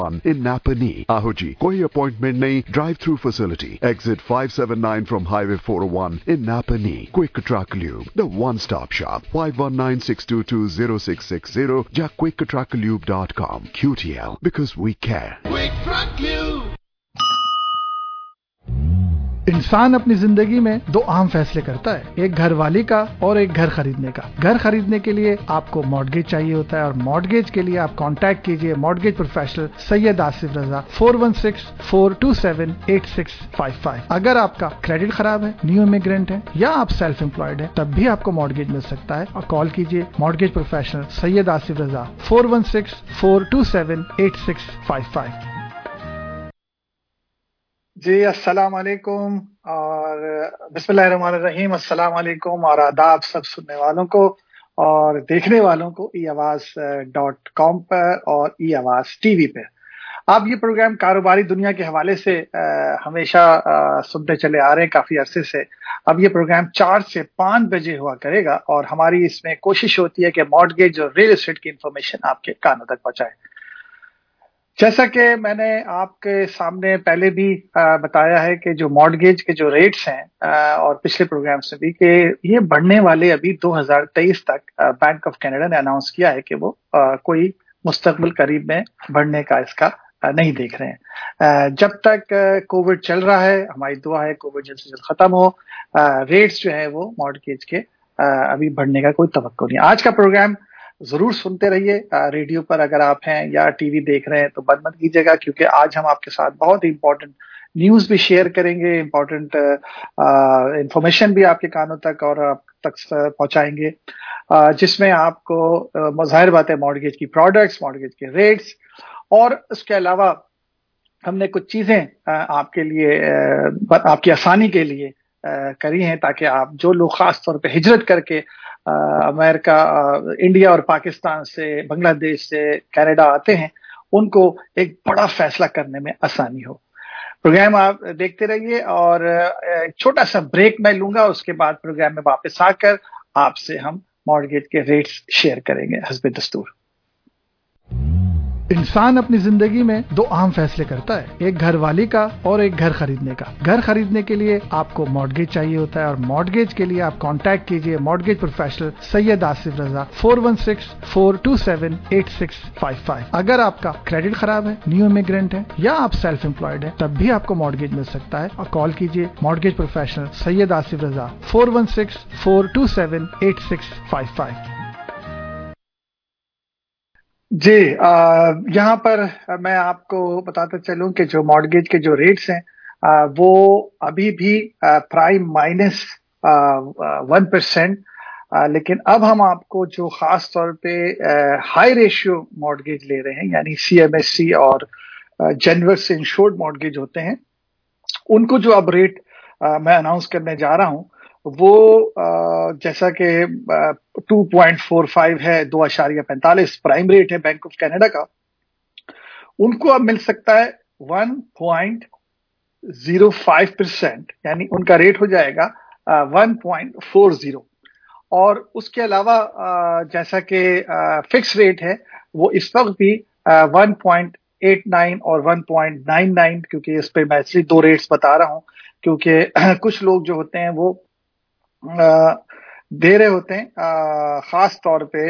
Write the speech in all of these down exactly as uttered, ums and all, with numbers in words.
in Napa Knee, Ahoji. Koi appointment nahi, drive-through facility. Exit five seventy-nine from Highway four oh one in Napa Knee. Quick Truck Lube, the one-stop shop. five one nine, six two two, zero six six zero ja quick truck lube dot com. Q T L, because we care. Quick Truck Lube. इंसान अपनी जिंदगी में दो अहम फैसले करता है, एक घर वाली का और एक घर खरीदने का। घर खरीदने के लिए आपको मॉर्गेज चाहिए होता है और मॉर्गेज के लिए आप कांटेक्ट कीजिए mortgage professional Syed Asif Raza four one six, four two seven, eight six five five. अगर आपका क्रेडिट खराब है, न्यू इमिग्रेंट है या आप सेल्फ एम्प्लॉयड है, तब भी आपको मॉर्गेज मिल सकता है और कॉल कीजिए mortgage professional Syed Asif Raza four one six, four two seven, eight six five five. जी अस्सलाम वालेकुम और बिस्मिल्लाहिर्रहमानिर्रहीम। अस्सलाम वालेकुम और आदाब सब सुनने वालों को और देखने वालों को ई आवाज़ डॉट कॉम पर और ई आवाज़ टीवी पे। आप ये प्रोग्राम कारोबारी दुनिया के हवाले से आ, हमेशा आ, सुनते चले आ रहे हैं काफ़ी अरसे से। अब ये प्रोग्राम चार से पाँच बजे हुआ करेगा और हमारी इसमें कोशिश होती है कि मॉर्गेज और रियल एस्टेट की इंफॉर्मेशन आपके कानों तक पहुँचाए। जैसा कि मैंने आपके सामने पहले भी आ, बताया है कि जो मॉर्गेज के जो रेट्स हैं आ, और पिछले प्रोग्राम से भी कि ये बढ़ने वाले अभी दो हज़ार तेईस तक बैंक ऑफ कनाडा ने अनाउंस किया है कि वो आ, कोई मुस्तकबिल करीब में बढ़ने का इसका आ, नहीं देख रहे हैं। आ, जब तक कोविड चल रहा है, हमारी दुआ है कोविड जल्द से जल्द खत्म हो, आ, रेट्स जो है वो मॉर्गेज के आ, अभी बढ़ने का कोई तवक्को नहीं। आज का प्रोग्राम जरूर सुनते रहिए, रेडियो पर अगर आप हैं या टीवी देख रहे हैं तो बंद मत कीजिएगा, क्योंकि आज हम आपके साथ बहुत ही इंपॉर्टेंट न्यूज़ भी शेयर करेंगे, इंपॉर्टेंट इंफॉर्मेशन भी आपके कानों तक और आप तक पहुंचाएंगे, जिसमें आपको ज़ाहिर बात है मॉर्गेज की प्रोडक्ट्स, मॉर्गेज के रेट्स और उसके अलावा हमने कुछ चीज़ें आपके लिए, आपकी आसानी के लिए करी हैं, ताकि आप जो लोग खास तौर पे हिजरत करके अमेरिका, इंडिया और पाकिस्तान से, बांग्लादेश से कनाडा आते हैं, उनको एक बड़ा फैसला करने में आसानी हो। प्रोग्राम आप देखते रहिए और एक छोटा सा ब्रेक मैं लूंगा, उसके बाद प्रोग्राम में वापस आकर आपसे हम मॉर्गेज के रेट्स शेयर करेंगे हस्बे दस्तूर। इंसान अपनी जिंदगी में दो अहम फैसले करता है, एक घर वाली का और एक घर खरीदने का। घर खरीदने के लिए आपको मॉर्गेज चाहिए होता है और मॉर्गेज के लिए आप कांटेक्ट कीजिए mortgage professional Syed Asif Raza four one six, four two seven, eight six five five. अगर आपका क्रेडिट खराब है, न्यू इमिग्रेंट है या आप सेल्फ एम्प्लॉयड है, तब भी आपको मॉर्गेज मिल सकता है और कॉल कीजिए mortgage professional Syed Asif Raza four one six, four two seven, eight six five five. जी, यहाँ पर मैं आपको बताता चलूं कि जो मॉर्गेज के जो रेट्स हैं आ, वो अभी भी प्राइम माइनस वन परसेंट, लेकिन अब हम आपको जो खास तौर पे हाई रेशियो मॉर्गेज ले रहे हैं, यानी सी एम एस सी और जेनवर से इंश्योर्ड मॉर्गेज होते हैं, उनको जो अब रेट आ, मैं अनाउंस करने जा रहा हूं वो आ, जैसा कि टू पॉइंट फोर फाइव है, दो अशारिया पैंतालीस प्राइम रेट है बैंक ऑफ कनाडा का, उनको अब मिल सकता है one point zero five percent, यानी उनका रेट हो जाएगा वन पॉइंट फोर ज़ीरो। और उसके अलावा आ, जैसा कि फिक्स रेट है वो इस वक्त भी वन पॉइंट एट नाइन और वन पॉइंट नाइन नाइन, क्योंकि इस पे मैं इसलिए दो रेट्स बता रहा हूं क्योंकि कुछ लोग जो होते हैं वो आ, दे रहे होते हैं आ, खास तौर पे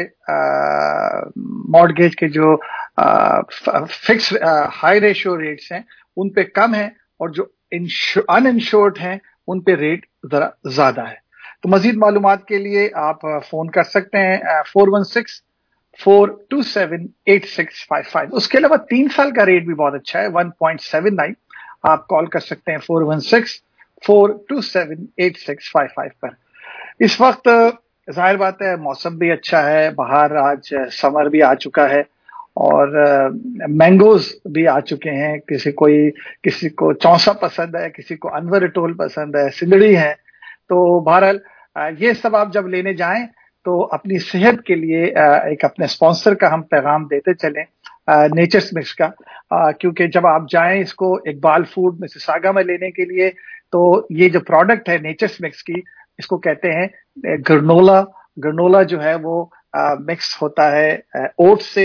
मॉर्गेज के जो फिक्स हाई रेशियो रेट्स हैं उन पे कम है और जो अनइंश्योर्ड हैं उन पे रेट जरा ज्यादा है। तो मजीद मालूमात के लिए आप फोन कर सकते हैं four one six, four two seven, eight six five five. उसके अलावा तीन साल का रेट भी बहुत अच्छा है वन पॉइंट सेवन नाइन, आप कॉल कर सकते हैं four one six, four two seven, eight six five five पर। इस वक्त जाहिर बात है मौसम भी अच्छा है, बाहर आज समर भी आ चुका है और मैंगोज भी आ चुके हैं। किसी कोई किसी को चौसा पसंद है, किसी को अनवर टोल पसंद है, सिंदड़ी है। तो बहरहाल ये सब आप जब लेने जाएं तो अपनी सेहत के लिए एक अपने स्पॉन्सर का हम पैगाम देते चलें, नेचर्स मिक्स का, क्योंकि जब आप जाएं इसको इकबाल फूड मिसिसागा में लेने के लिए, तो ये जो प्रोडक्ट है नेचर्स मिक्स की, इसको कहते हैं ग्रनोला। ग्रनोला जो है वो मिक्स होता है ओट्स से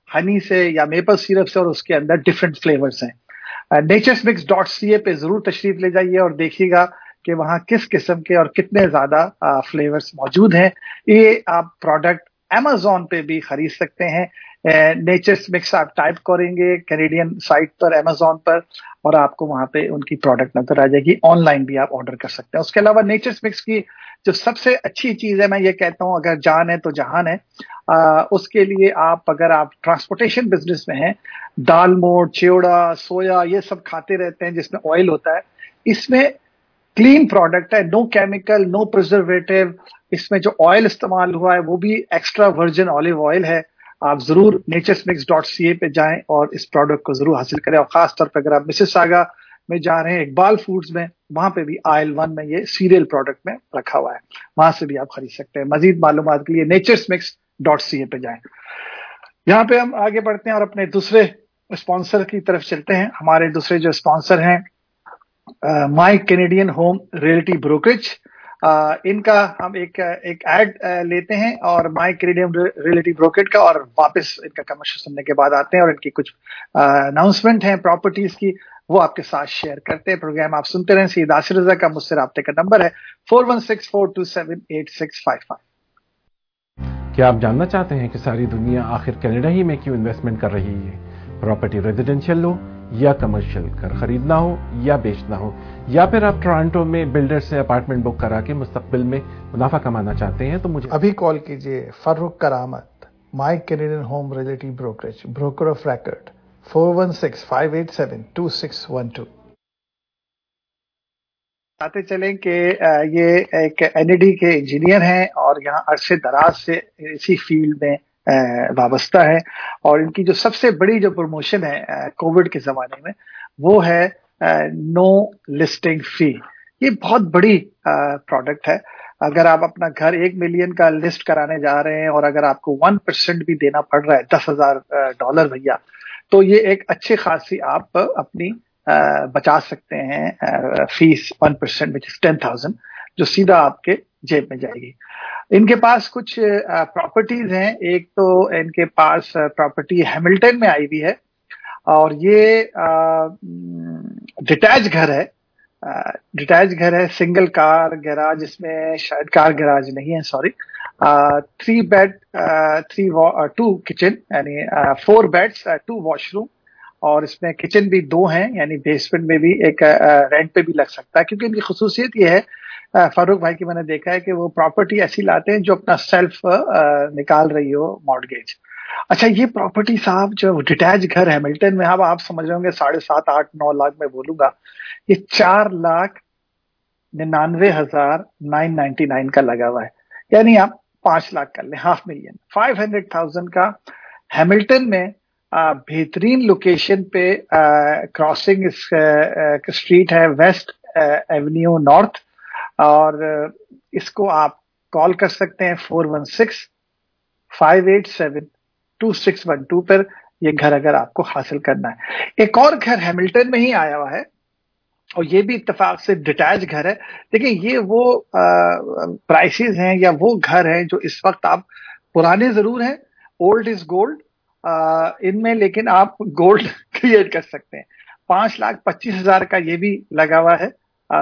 हनी से या मेपल सिरप से, और उसके अंदर डिफरेंट फ्लेवर्स हैं। Nature's mix dot C A पे जरूर तशरीफ ले जाइए और देखिएगा कि वहाँ किस किस्म के और कितने ज्यादा फ्लेवर्स मौजूद हैं। ये आप प्रोडक्ट Amazon पे भी खरीद सकते हैं। नेचर्स मिक्स आप टाइप करेंगे कैनेडियन साइट पर, Amazon पर, और आपको वहां पे उनकी प्रोडक्ट नजर आ जाएगी। ऑनलाइन भी आप ऑर्डर कर सकते हैं। उसके अलावा नेचर्स मिक्स की जो सबसे अच्छी चीज है, मैं ये कहता हूं, अगर जान है तो जहान है। आ, उसके लिए आप, अगर आप ट्रांसपोर्टेशन बिजनेस में हैं, दाल मोठ, चिवड़ा, सोया, ये सब खाते रहते हैं जिसमें ऑयल होता है, इसमें क्लीन प्रोडक्ट है, नो केमिकल, नो प्रिजर्वेटिव। इसमें जो ऑयल इस्तेमाल हुआ है वो भी एक्स्ट्रा वर्जिन ऑलिव ऑयल है। आप जरूर nature's mix dot C A पे जाएं और इस प्रोडक्ट को जरूर हासिल करें। और खासतौर पर अगर आप मिसिसागा में जा रहे हैं, इकबाल फूड्स में, वहां पे भी आयल वन में ये सीरियल प्रोडक्ट में रखा हुआ है, वहां से भी आप खरीद सकते हैं। मजीद मालूमात के लिए nature's mix dot C A पे जाएं। यहाँ पे हम आगे बढ़ते हैं और अपने दूसरे स्पॉन्सर की तरफ चलते हैं। हमारे दूसरे जो स्पॉन्सर हैं, my Canadian home realty brokerage. इनका हम एक एक एड लेते हैं और माई कैनेडियन रियल्टी ब्रोकरेज का, और वापस इनका कमर्शियल सुनने के बाद आते हैं और इनकी कुछ अनाउंसमेंट हैं प्रॉपर्टीज की, वो आपके साथ शेयर करते हैं। प्रोग्राम आप सुनते रहें। सईद आसिर रजा का मुझसे राब्ते का नंबर है four one six four two seven eight six five five. क्या आप जानना चाहते हैं कि सारी दुनिया आखिर कनाडा ही में क्यों इन्वेस्टमेंट कर रही है? प्रॉपर्टी रेजिडेंशियल लो या कमर्शियल, घर खरीदना हो या बेचना हो, या फिर आप टोरंटो में बिल्डर से अपार्टमेंट बुक करा के मुस्तकबिल में मुनाफा कमाना चाहते हैं, तो मुझे अभी कॉल कीजिए। Farooq Karamat, my Canadian home realty brokerage, broker of record, four one six five eight seven two six one two. आते चलें कि ये एक एन ई डी के इंजीनियर हैं और यहाँ अरसे दराज से इसी फील्ड में वाबस्ता है। और इनकी जो सबसे बड़ी जो प्रमोशन है कोविड के जमाने में, वो है नो लिस्टिंग फी। ये बहुत बड़ी प्रोडक्ट है। अगर आप अपना घर एक मिलियन का लिस्ट कराने जा रहे हैं और अगर आपको वन परसेंट भी देना पड़ रहा है, दस हजार डॉलर भैया, तो ये एक अच्छी खासी आप अपनी आ, बचा सकते हैं fees, one percent which is ten thousand, जो सीधा आपके जेब में जाएगी। इनके पास कुछ प्रॉपर्टीज हैं। एक तो इनके पास प्रॉपर्टी हैमिल्टन में आई हुई है और ये डिटैच घर है। डिटैच घर है, सिंगल कार गैराज, इसमें शायद कार गैराज नहीं है, sorry. Three bed, three two kitchen, यानी फोर बेड्स, टू वॉशरूम, और इसमें किचन भी दो हैं, यानी बेसमेंट में भी एक रेंट पे भी लग सकता है। क्योंकि इनकी खुसूसियत ये है, फारूक भाई की मैंने देखा है कि वो प्रॉपर्टी ऐसी लाते हैं जो अपना सेल्फ निकाल रही हो मॉर्गेज। अच्छा, ये प्रॉपर्टी साहब जो डिटैच घर हैमिल्टन में, अब आप समझ रहे होंगे साढ़े सात आठ नौ लाख में बोलूंगा, ये चार लाख निन्यानवे हजार नाइन नाइन्टी नाइन का लगा हुआ है। यानी आप पांच लाख कर लें, half million, five hundred thousand का हैमिल्टन में बेहतरीन लोकेशन पे। क्रॉसिंग स्ट्रीट है, वेस्ट एवेन्यू नॉर्थ, और इसको आप कॉल कर सकते हैं four one six five eight seven two six one two पर, ये घर अगर आपको हासिल करना है। एक और घर हैमिल्टन में ही आया हुआ है और ये भी इत्तेफाक से डिटैच घर है। देखिए, ये वो प्राइसेस हैं या वो घर हैं जो इस वक्त आप, पुराने जरूर हैं, ओल्ड इज गोल्ड इनमें, लेकिन आप गोल्ड क्रिएट कर सकते हैं। पांच लाख पच्चीस हजार का ये भी लगा हुआ है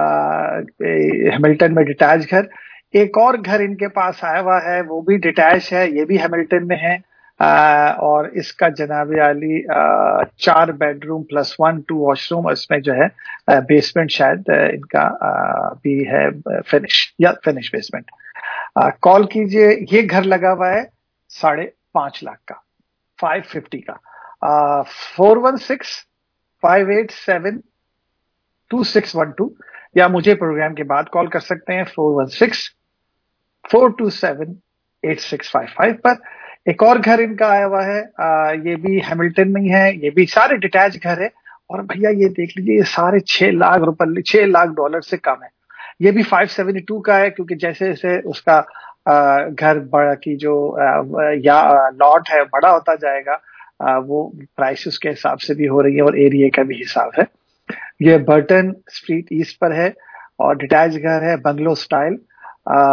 हैमिल्टन में, डिटैच घर। एक और घर इनके पास आया हुआ है, वो भी डिटैच है, ये भी हैमिल्टन में है, आ, और इसका जनाब आली आ, चार bedroom plus one two washroom, इसमें जो है आ, बेसमेंट शायद आ, इनका आ, भी है फिनिश, या फिनिश बेसमेंट। कॉल कीजिए। ये घर लगा हुआ है साढ़े पांच लाख का, फाइव फिफ्टी का, four one six five eight seven two six one two, या मुझे प्रोग्राम के बाद कॉल कर सकते हैं four one six four two seven eight six five five पर। एक और घर इनका आया हुआ है, आ, ये भी हैमिल्टन में ही है, ये भी सारे डिटैच घर है। और भैया ये देख लीजिए, ये सारे छह लाख रुपए, छह लाख डॉलर से कम है। ये भी फाइव सेवेंटी टू का है, क्योंकि जैसे जैसे उसका आ, घर बड़ा की जो आ, या लॉट है बड़ा होता जाएगा, आ, वो प्राइसेस के हिसाब से भी हो रही है और एरिया का भी हिसाब है। ये बर्टन स्ट्रीट ईस्ट पर है और डिटैच घर है, बंगलो स्टाइल,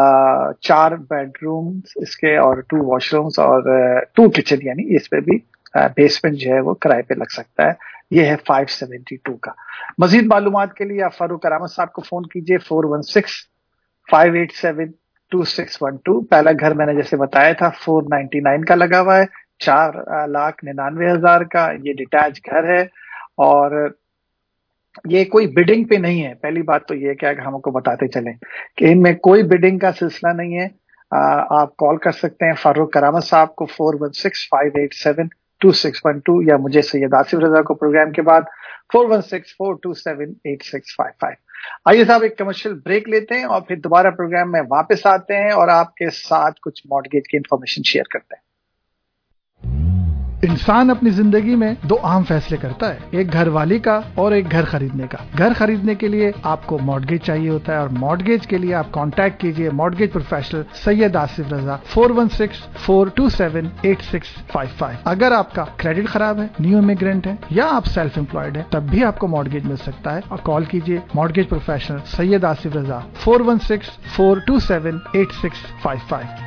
चार बेडरूम्स इसके और टू वॉशरूम्स और टू किचन, यानी इस पे भी बेसमेंट जो है वो किराए पे लग सकता है। ये है फाइव सेवेंटी टू का। मजीद मालूमात के लिए आप फारूक करामत साहब को फोन कीजिए four one six five eight seven two six one two. पहला घर मैंने जैसे बताया था फोर नाइन्टी नाइन का लगा हुआ है, चार लाख निन्यानवे हजार का। ये डिटैच घर है और ये कोई बिडिंग पे नहीं है। पहली बात तो ये क्या हमको बताते चलें कि इनमें कोई बिडिंग का सिलसिला नहीं है। आ, आप कॉल कर सकते हैं फारूक करामत साहब को four one six five eight seven two six one two या मुझे सैयद आसिफ रजा को प्रोग्राम के बाद four one six four two seven eight six five five. आइए साहब एक कमर्शियल ब्रेक लेते हैं और फिर दोबारा प्रोग्राम में वापस आते हैं और आपके साथ कुछ मॉर्गेज की इंफॉर्मेशन शेयर करते हैं। इंसान अपनी जिंदगी में दो अहम फैसले करता है, एक घर वाली का और एक घर खरीदने का। घर खरीदने के लिए आपको मॉर्गेज चाहिए होता है और मॉर्गेज के लिए आप कांटेक्ट कीजिए mortgage professional Syed Asif Raza four one six four two seven eight six five five. अगर आपका क्रेडिट खराब है, न्यू इमिग्रेंट है या आप सेल्फ एम्प्लॉयड है, तब भी आपको मॉर्गेज मिल सकता है और कॉल कीजिए mortgage professional Syed Asif Raza four one six four two seven eight six five five.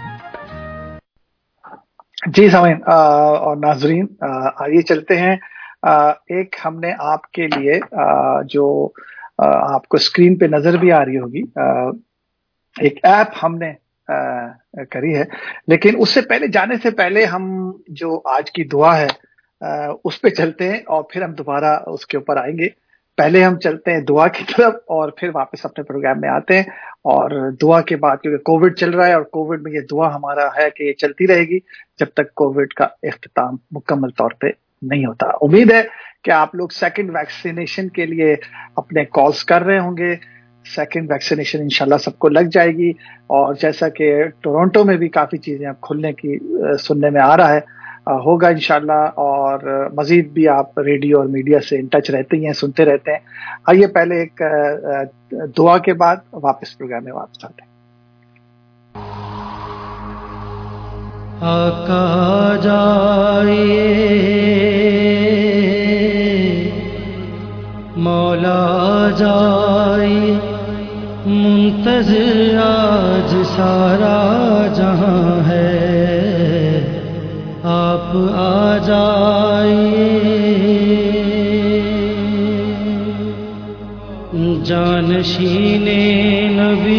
जी सामीन और नाजरीन, आइए चलते हैं। आ, एक हमने आपके लिए आ, जो आ, आपको स्क्रीन पे नजर भी आ रही होगी, आ, एक ऐप हमने आ, करी है। लेकिन उससे पहले जाने से पहले हम जो आज की दुआ है आ, उस पे चलते हैं और फिर हम दोबारा उसके ऊपर आएंगे। पहले हम चलते हैं दुआ की तरफ और फिर वापस अपने प्रोग्राम में आते हैं। और दुआ के बाद, क्योंकि कोविड चल रहा है और कोविड में ये दुआ हमारा है कि ये चलती रहेगी जब तक कोविड का इख्तिताम मुकम्मल तौर पे नहीं होता। उम्मीद है कि आप लोग सेकंड वैक्सीनेशन के लिए अपने कॉल्स कर रहे होंगे। सेकंड वैक्सीनेशन इंशाल्लाह सबको लग जाएगी और जैसा कि टोरंटो में भी काफ़ी चीज़ें अब खुलने की सुनने में आ रहा है, होगा इंशाल्लाह। और मजीद भी आप रेडियो और मीडिया से इन टच रहते ही हैं, सुनते रहते हैं। आइए पहले एक दुआ के बाद वापस प्रोग्राम में वापस आते हैं। आका जाइए मौला जाइए, मुंतज़िर आज सारा जहां है, आप आ जाइए। जानशीने नबी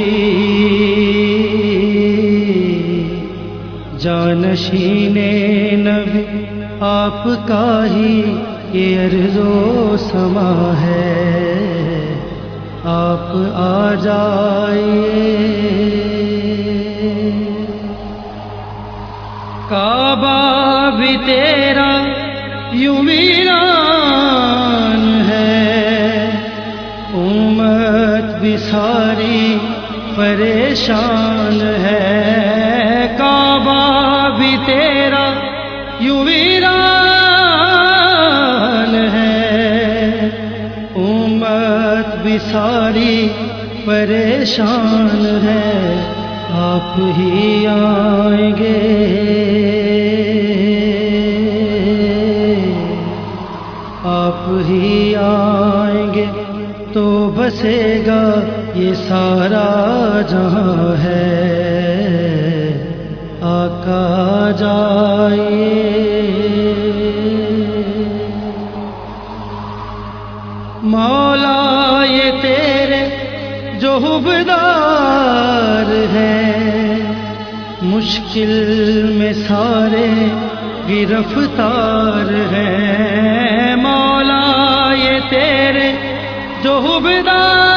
जानशीने नबी आपका ही ये अर्ज़ो समा है, आप आ जाइए। काबा भी तेरा यूं वीरान है, उम्मत भी सारी परेशान है। काबा भी तेरा यूं वीरान है, उम्मत भी सारी परेशान है। आप ही आएंगे, आप ही आएंगे तो बसेगा ये सारा जहां है। आका जाइए मौला, ये तेरे जो हुबदार हैं, मुश्किल में सारे गिरफ्तार हैं। मौला ये तेरे जो हुबदार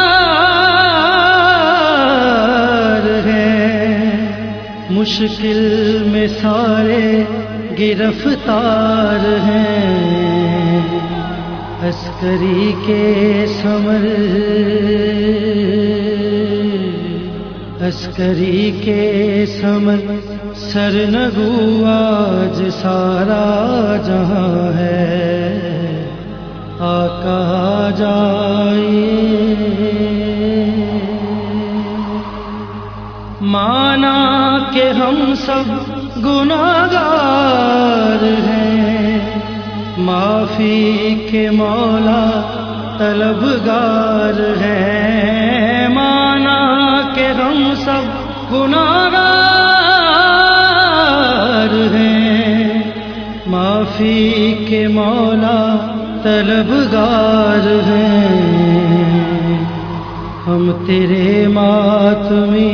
हैं, मुश्किल में सारे गिरफ्तार हैं। अस्करी के समर अस्करी के समर सरनगू आज सारा जहां है। आका जाइए माना कि हम सब गुनाहगार हैं, माफी के मौला तलबगार हैं। माना कि हम सब गुनाहगार हैं, माफी معافی کے مولا طلبگار ہیں، ہم تیرے ماتمی،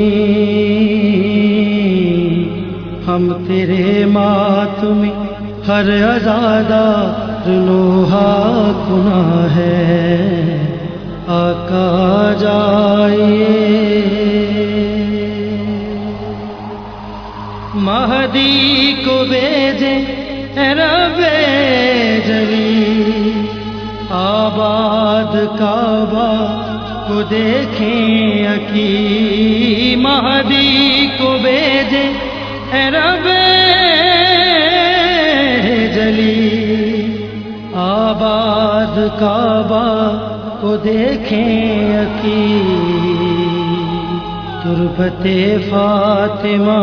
ہم تیرے ماتمی، ہر عزادار نوحہ گناہ ہے، آقا جائیے۔ مہدی کو بھیجے اے رب جلی، آباد کعبہ کو دیکھیں اکی، مہدی کو بھیجے اے رب جلی، آباد کعبہ کو دیکھیں اکی، تربت فاطمہ،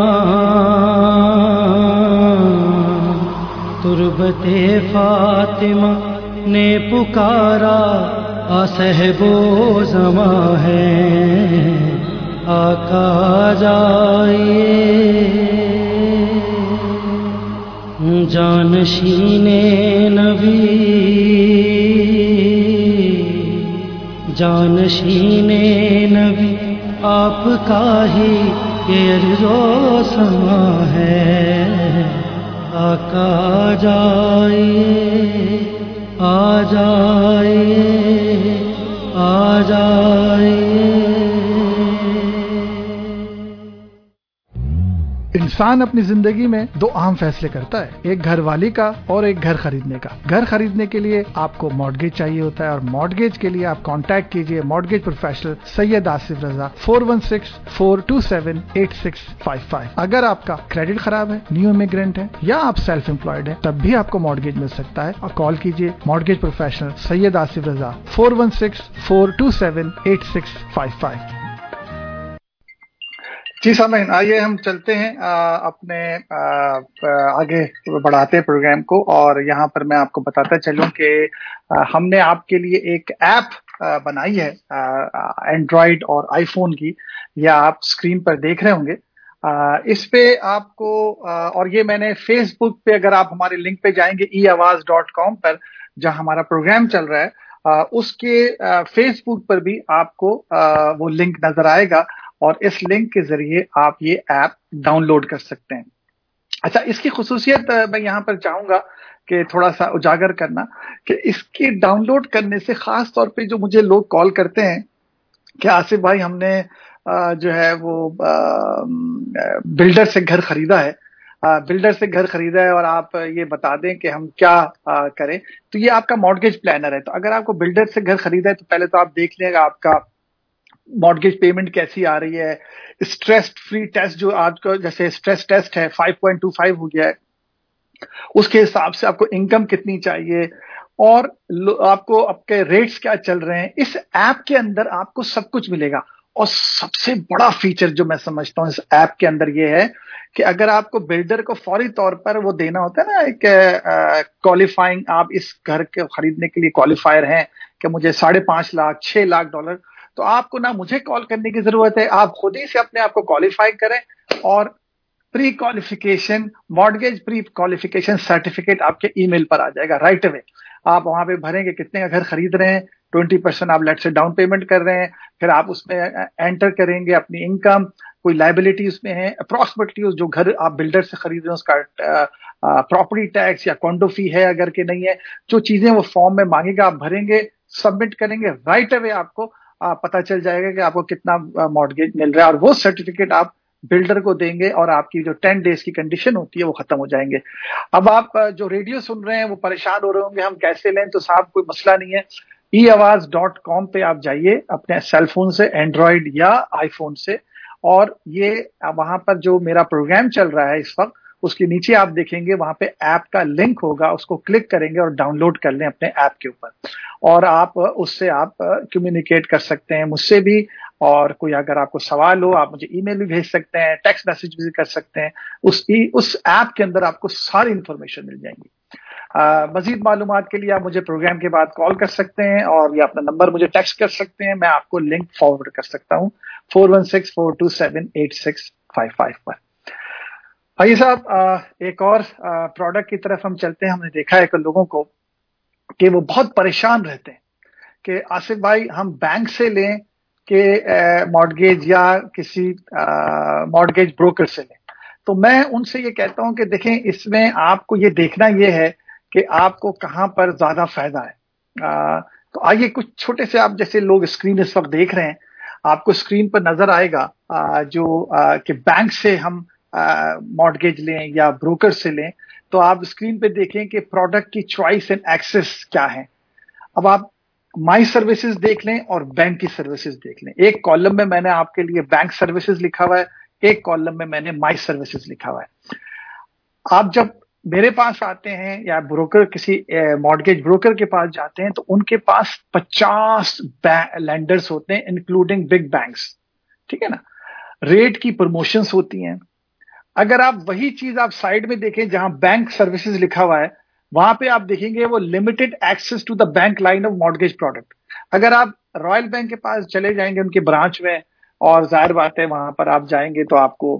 تربت فاطمہ نے پکارا، صاحب و زماں ہے، آقا جائیے۔ جانشین نبی، جانشین نبی، آپ کا ہی یہ عرض و سما ہے، آقا جائیے، آ جائیے، آ جائیے۔ انسان اپنی زندگی میں دو اہم فیصلے کرتا ہے، ایک گھر والی کا اور ایک گھر خریدنے کا۔ گھر خریدنے کے لیے آپ کو مارگیج چاہیے ہوتا ہے اور مارگیج کے لیے آپ کانٹیکٹ کیجئے mortgage professional Syed Asif Raza four one six four two seven eight six five five. اگر آپ کا کریڈٹ خراب ہے، نیو امیگرینٹ ہے یا آپ سیلف امپلائڈ ہیں، تب بھی آپ کو مارگیج مل سکتا ہے، اور کال کیجئے mortgage professional Syed Asif Raza four one six four two seven eight six five five. جی سامعین، آئیے ہم چلتے ہیں اپنے آگے بڑھاتے پروگرام کو، اور یہاں پر میں آپ کو بتاتا چلوں کہ ہم نے آپ کے لیے ایک ایپ بنائی ہے اینڈرائیڈ اور آئی فون کی، یا آپ اسکرین پر دیکھ رہے ہوں گے۔ اس پہ آپ کو، اور یہ میں نے فیس بک پہ، اگر آپ ہمارے لنک پہ جائیں گے ای آواز ڈاٹ کام پر جہاں ہمارا پروگرام چل رہا ہے، اس کے فیس بک پر بھی آپ کو وہ لنک نظر آئے گا، اور اس لنک کے ذریعے آپ یہ ایپ ڈاؤن لوڈ کر سکتے ہیں۔ اچھا، اس کی خصوصیت میں یہاں پر چاہوں گا کہ تھوڑا سا اجاگر کرنا، کہ اس کی ڈاؤن لوڈ کرنے سے خاص طور پہ جو مجھے لوگ کال کرتے ہیں کہ آصف بھائی ہم نے جو ہے وہ بلڈر سے گھر خریدا ہے، بلڈر سے گھر خریدا ہے اور آپ یہ بتا دیں کہ ہم کیا کریں، تو یہ آپ کا مارگیج پلانر ہے۔ تو اگر آپ کو بلڈر سے گھر خریدا ہے تو پہلے تو آپ دیکھ لیں گا آپ کا مارگیج پیمنٹ کیسی آ رہی ہے، اسٹریس فری ٹیسٹ جو آج کا جیسے اسٹریس ٹیسٹ ہے فائیو پوائنٹ ٹو فائیو ہو گیا ہے، اس کے حساب سے آپ کو انکم کتنی چاہیے، اور آپ کو آپ کے ریٹس کیا چل رہے ہیں۔ اس ایپ کے اندر آپ کو سب کچھ ملے گا، اور سب سے بڑا فیچر جو میں سمجھتا ہوں اس ایپ کے اندر یہ ہے کہ اگر آپ کو بلڈر کو فوری طور پر وہ دینا ہوتا ہے نا ایک کوالیفائنگ، آپ اس گھر کے خریدنے کے لیے کوالیفائر ہیں کہ مجھے ساڑھے پانچ لاکھ چھ لاکھ ڈالر، تو آپ کو نہ مجھے کال کرنے کی ضرورت ہے، آپ خود ہی سے اپنے آپ کو کوالیفائی کریں، اور pre qualification mortgage pre qualification certificate آپ کے ای میل پر آ جائے گا رائٹ اوے۔ آپ وہاں پہ بھریں گے کتنے کا گھر خرید رہے ہیں، ٹوینٹی پرسینٹ آپ لیٹ سے ڈاؤن پیمنٹ کر رہے ہیں، پھر آپ اس میں انٹر کریں گے اپنی انکم، کوئی لائبلٹی اس میں ہے، اپروکسیمیٹلی جو گھر آپ بلڈر سے خرید رہے ہیں اس کا پراپرٹی ٹیکس یا کونڈو فی ہے اگر کہ نہیں ہے، جو چیزیں وہ فارم میں مانگے گا آپ بھریں گے، سبمٹ کریں گے، رائٹ اوے آپ کو پتہ چل جائے گا کہ آپ کو کتنا مارگیج مل رہا ہے، اور وہ سرٹیفکیٹ آپ بلڈر کو دیں گے، اور آپ کی جو ٹین ڈیز کی کنڈیشن ہوتی ہے وہ ختم ہو جائیں گے۔ اب آپ جو ریڈیو سن رہے ہیں وہ پریشان ہو رہے ہوں گے ہم کیسے لیں، تو صاحب کوئی مسئلہ نہیں ہے، ای آواز ڈاٹ کام پہ آپ جائیے اپنے سیل فون سے، اینڈرائڈ یا آئی فون سے، اور یہ وہاں پر جو میرا پروگرام چل رہا ہے اس وقت اس کے نیچے آپ دیکھیں گے وہاں پہ ایپ کا لنک ہوگا، اس کو کلک کریں گے اور ڈاؤن لوڈ کر لیں اپنے ایپ کے اوپر، اور آپ اس سے آپ کمیونیکیٹ کر سکتے ہیں مجھ سے بھی، اور کوئی اگر آپ کو سوال ہو آپ مجھے ای میل بھی بھیج سکتے ہیں، ٹیکسٹ میسج بھی کر سکتے ہیں، اس اس ایپ کے اندر آپ کو ساری انفارمیشن مل جائیں گی۔ مزید معلومات کے لیے آپ مجھے پروگرام کے بعد کال کر سکتے ہیں، اور یا اپنا نمبر مجھے ٹیکسٹ کر سکتے ہیں، میں آپ کو لنک فارورڈ کر سکتا ہوں four one six four two seven eight six five five پر۔ आइए साहब, एक और प्रोडक्ट की तरफ हम चलते हैं। हमने देखा है कि लोगों को कि वो बहुत परेशान रहते हैं कि आसिफ भाई हम बैंक से लें कि मॉर्गेज या किसी मॉर्गेज ब्रोकर से लें। तो मैं उनसे ये कहता हूं कि देखें, इसमें आपको ये देखना ये है कि आपको कहां पर ज्यादा फायदा है। आ, तो आइए कुछ छोटे से, आप जैसे लोग स्क्रीन इस वक्त देख रहे हैं, आपको स्क्रीन पर नजर आएगा आ, जो आ, कि बैंक से हम मॉर्गेज लें या ब्रोकर से लें, तो आप स्क्रीन पे देखें कि प्रोडक्ट की चॉइस एंड एक्सेस क्या है। अब आप माई सर्विसेज देख लें और बैंक की सर्विसेज देख लें। एक कॉलम में मैंने आपके लिए बैंक सर्विसेज लिखा हुआ है, एक कॉलम में मैंने माई सर्विसेज लिखा हुआ है। आप जब मेरे पास आते हैं या ब्रोकर, किसी मॉर्गेज ब्रोकर के पास जाते हैं, तो उनके पास पचास लैंडर्स होते हैं इंक्लूडिंग बिग बैंक्स, ठीक है ना। रेट की प्रमोशंस होती हैं। अगर आप वही चीज आप साइड में देखें जहां बैंक सर्विसेज लिखा हुआ है, वहां पे आप देखेंगे वो limited access to the bank line of mortgage product. अगर आप रॉयल बैंक के पास चले जाएंगे उनके ब्रांच में, और जाहिर बात है वहां पर आप जाएंगे तो आपको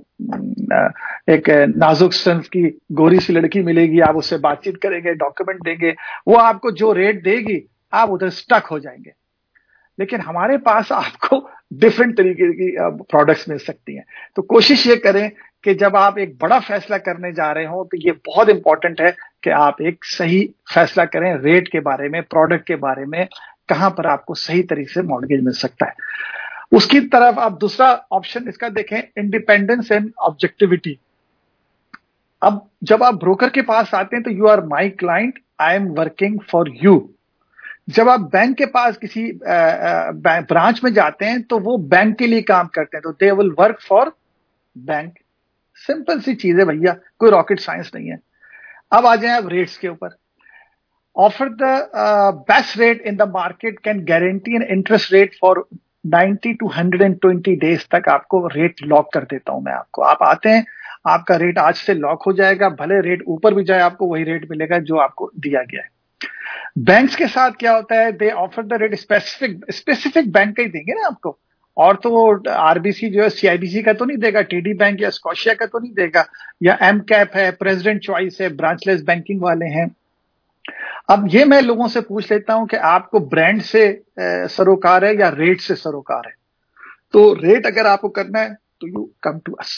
एक नाजुक स्टंस की गोरी सी लड़की मिलेगी, आप उससे बातचीत करेंगे, डॉक्यूमेंट देंगे, वो आपको जो रेट देगी आप उधर स्टक हो जाएंगे। लेकिन हमारे पास आपको डिफरेंट तरीके की प्रोडक्ट्स मिल सकती हैं। तो कोशिश ये करें कि जब आप एक बड़ा फैसला करने जा रहे हो तो ये बहुत इंपॉर्टेंट है कि आप एक सही फैसला करें रेट के बारे में, प्रोडक्ट के बारे में, कहां पर आपको सही तरीके से मॉर्गेज मिल सकता है। उसकी तरफ आप दूसरा ऑप्शन इसका देखें, इंडिपेंडेंस एंड ऑब्जेक्टिविटी। अब जब आप ब्रोकर के पास आते हैं तो you are my client, I am working for you. जब आप बैंक के पास किसी ब्रांच में जाते हैं तो वो बैंक के लिए काम करते हैं, तो they will work for bank. Simple सी चीज है भैया, कोई रॉकेट साइंस नहीं है। अब आ जाए आप रेट्स के ऊपर। Offer the best rate in the market, can guarantee an interest rate for ninety to one hundred twenty days तक आपको रेट लॉक कर देता हूं मैं आपको। आप आते हैं, आपका रेट आज से लॉक हो जाएगा, भले रेट ऊपर भी जाए आपको वही रेट मिलेगा जो आपको दिया गया है। बैंक्स के साथ क्या होता है, they offer the rate specific specific bank का ही देंगे ना आपको, और तो वो आरबीसी जो है सीआईबीसी का तो नहीं देगा, टीडी बैंक या स्कॉशिया का तो नहीं देगा, या एम कैप है, प्रेसिडेंट चॉइस है, ब्रांचलेस बैंकिंग वाले हैं। अब ये मैं लोगों से पूछ लेता हूं कि आपको ब्रांड से सरोकार है या रेट से सरोकार है। तो रेट अगर आपको करना है तो you come to us.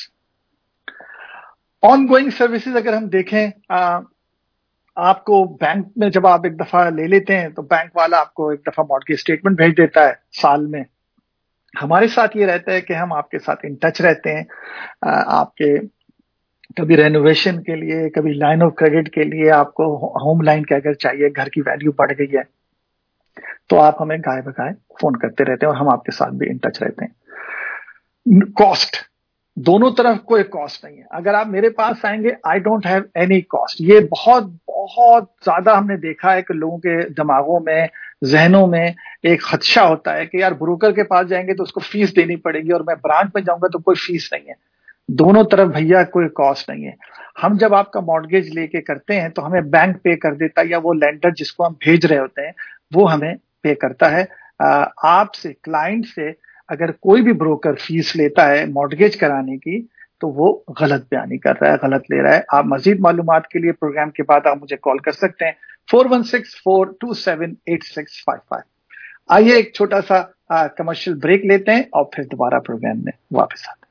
Ongoing services अगर हम देखें, आ, आपको बैंक में जब आप एक दफा ले लेते हैं तो बैंक वाला आपको एक दफा मॉर्गेज स्टेटमेंट भेज देता है साल में। हमारे साथ ये रहता है कि हम आपके साथ इन टच रहते हैं, आपके कभी रेनोवेशन के लिए, कभी लाइन ऑफ क्रेडिट के लिए, आपको होम लाइन के अगर चाहिए, घर की वैल्यू बढ़ गई है तो आप हमें गाय बगाए फोन करते रहते हैं और हम आपके साथ भी इन टच रहते हैं। कॉस्ट, दोनों तरफ कोई कॉस्ट नहीं है। अगर आप मेरे पास आएंगे, I don't have any cost. ये बहुत बहुत ज्यादा हमने देखा है कि लोगों के दिमागों में, जहनों में एक खदशा होता है कि यार ब्रोकर के पास जाएंगे तो उसको फीस देनी पड़ेगी और मैं ब्रांच में जाऊंगा तो कोई फीस नहीं है। दोनों तरफ भैया कोई कॉस्ट नहीं है। हम जब आपका मॉर्गेज लेके करते हैं तो हमें बैंक पे कर देता है, या वो लेंडर जिसको हम भेज रहे होते हैं वो हमें पे करता है। आपसे, क्लाइंट से अगर कोई भी ब्रोकर फीस लेता है मॉर्गेज कराने की तो वो गलत बयानी कर रहा है, गलत ले रहा है। आप मजीद मालूमात के लिए प्रोग्राम के बाद आप मुझे कॉल कर सकते हैं four one six four two seven eight six five five. आइए एक छोटा सा कमर्शियल ब्रेक लेते हैं और फिर दोबारा प्रोग्राम में वापस आते हैं।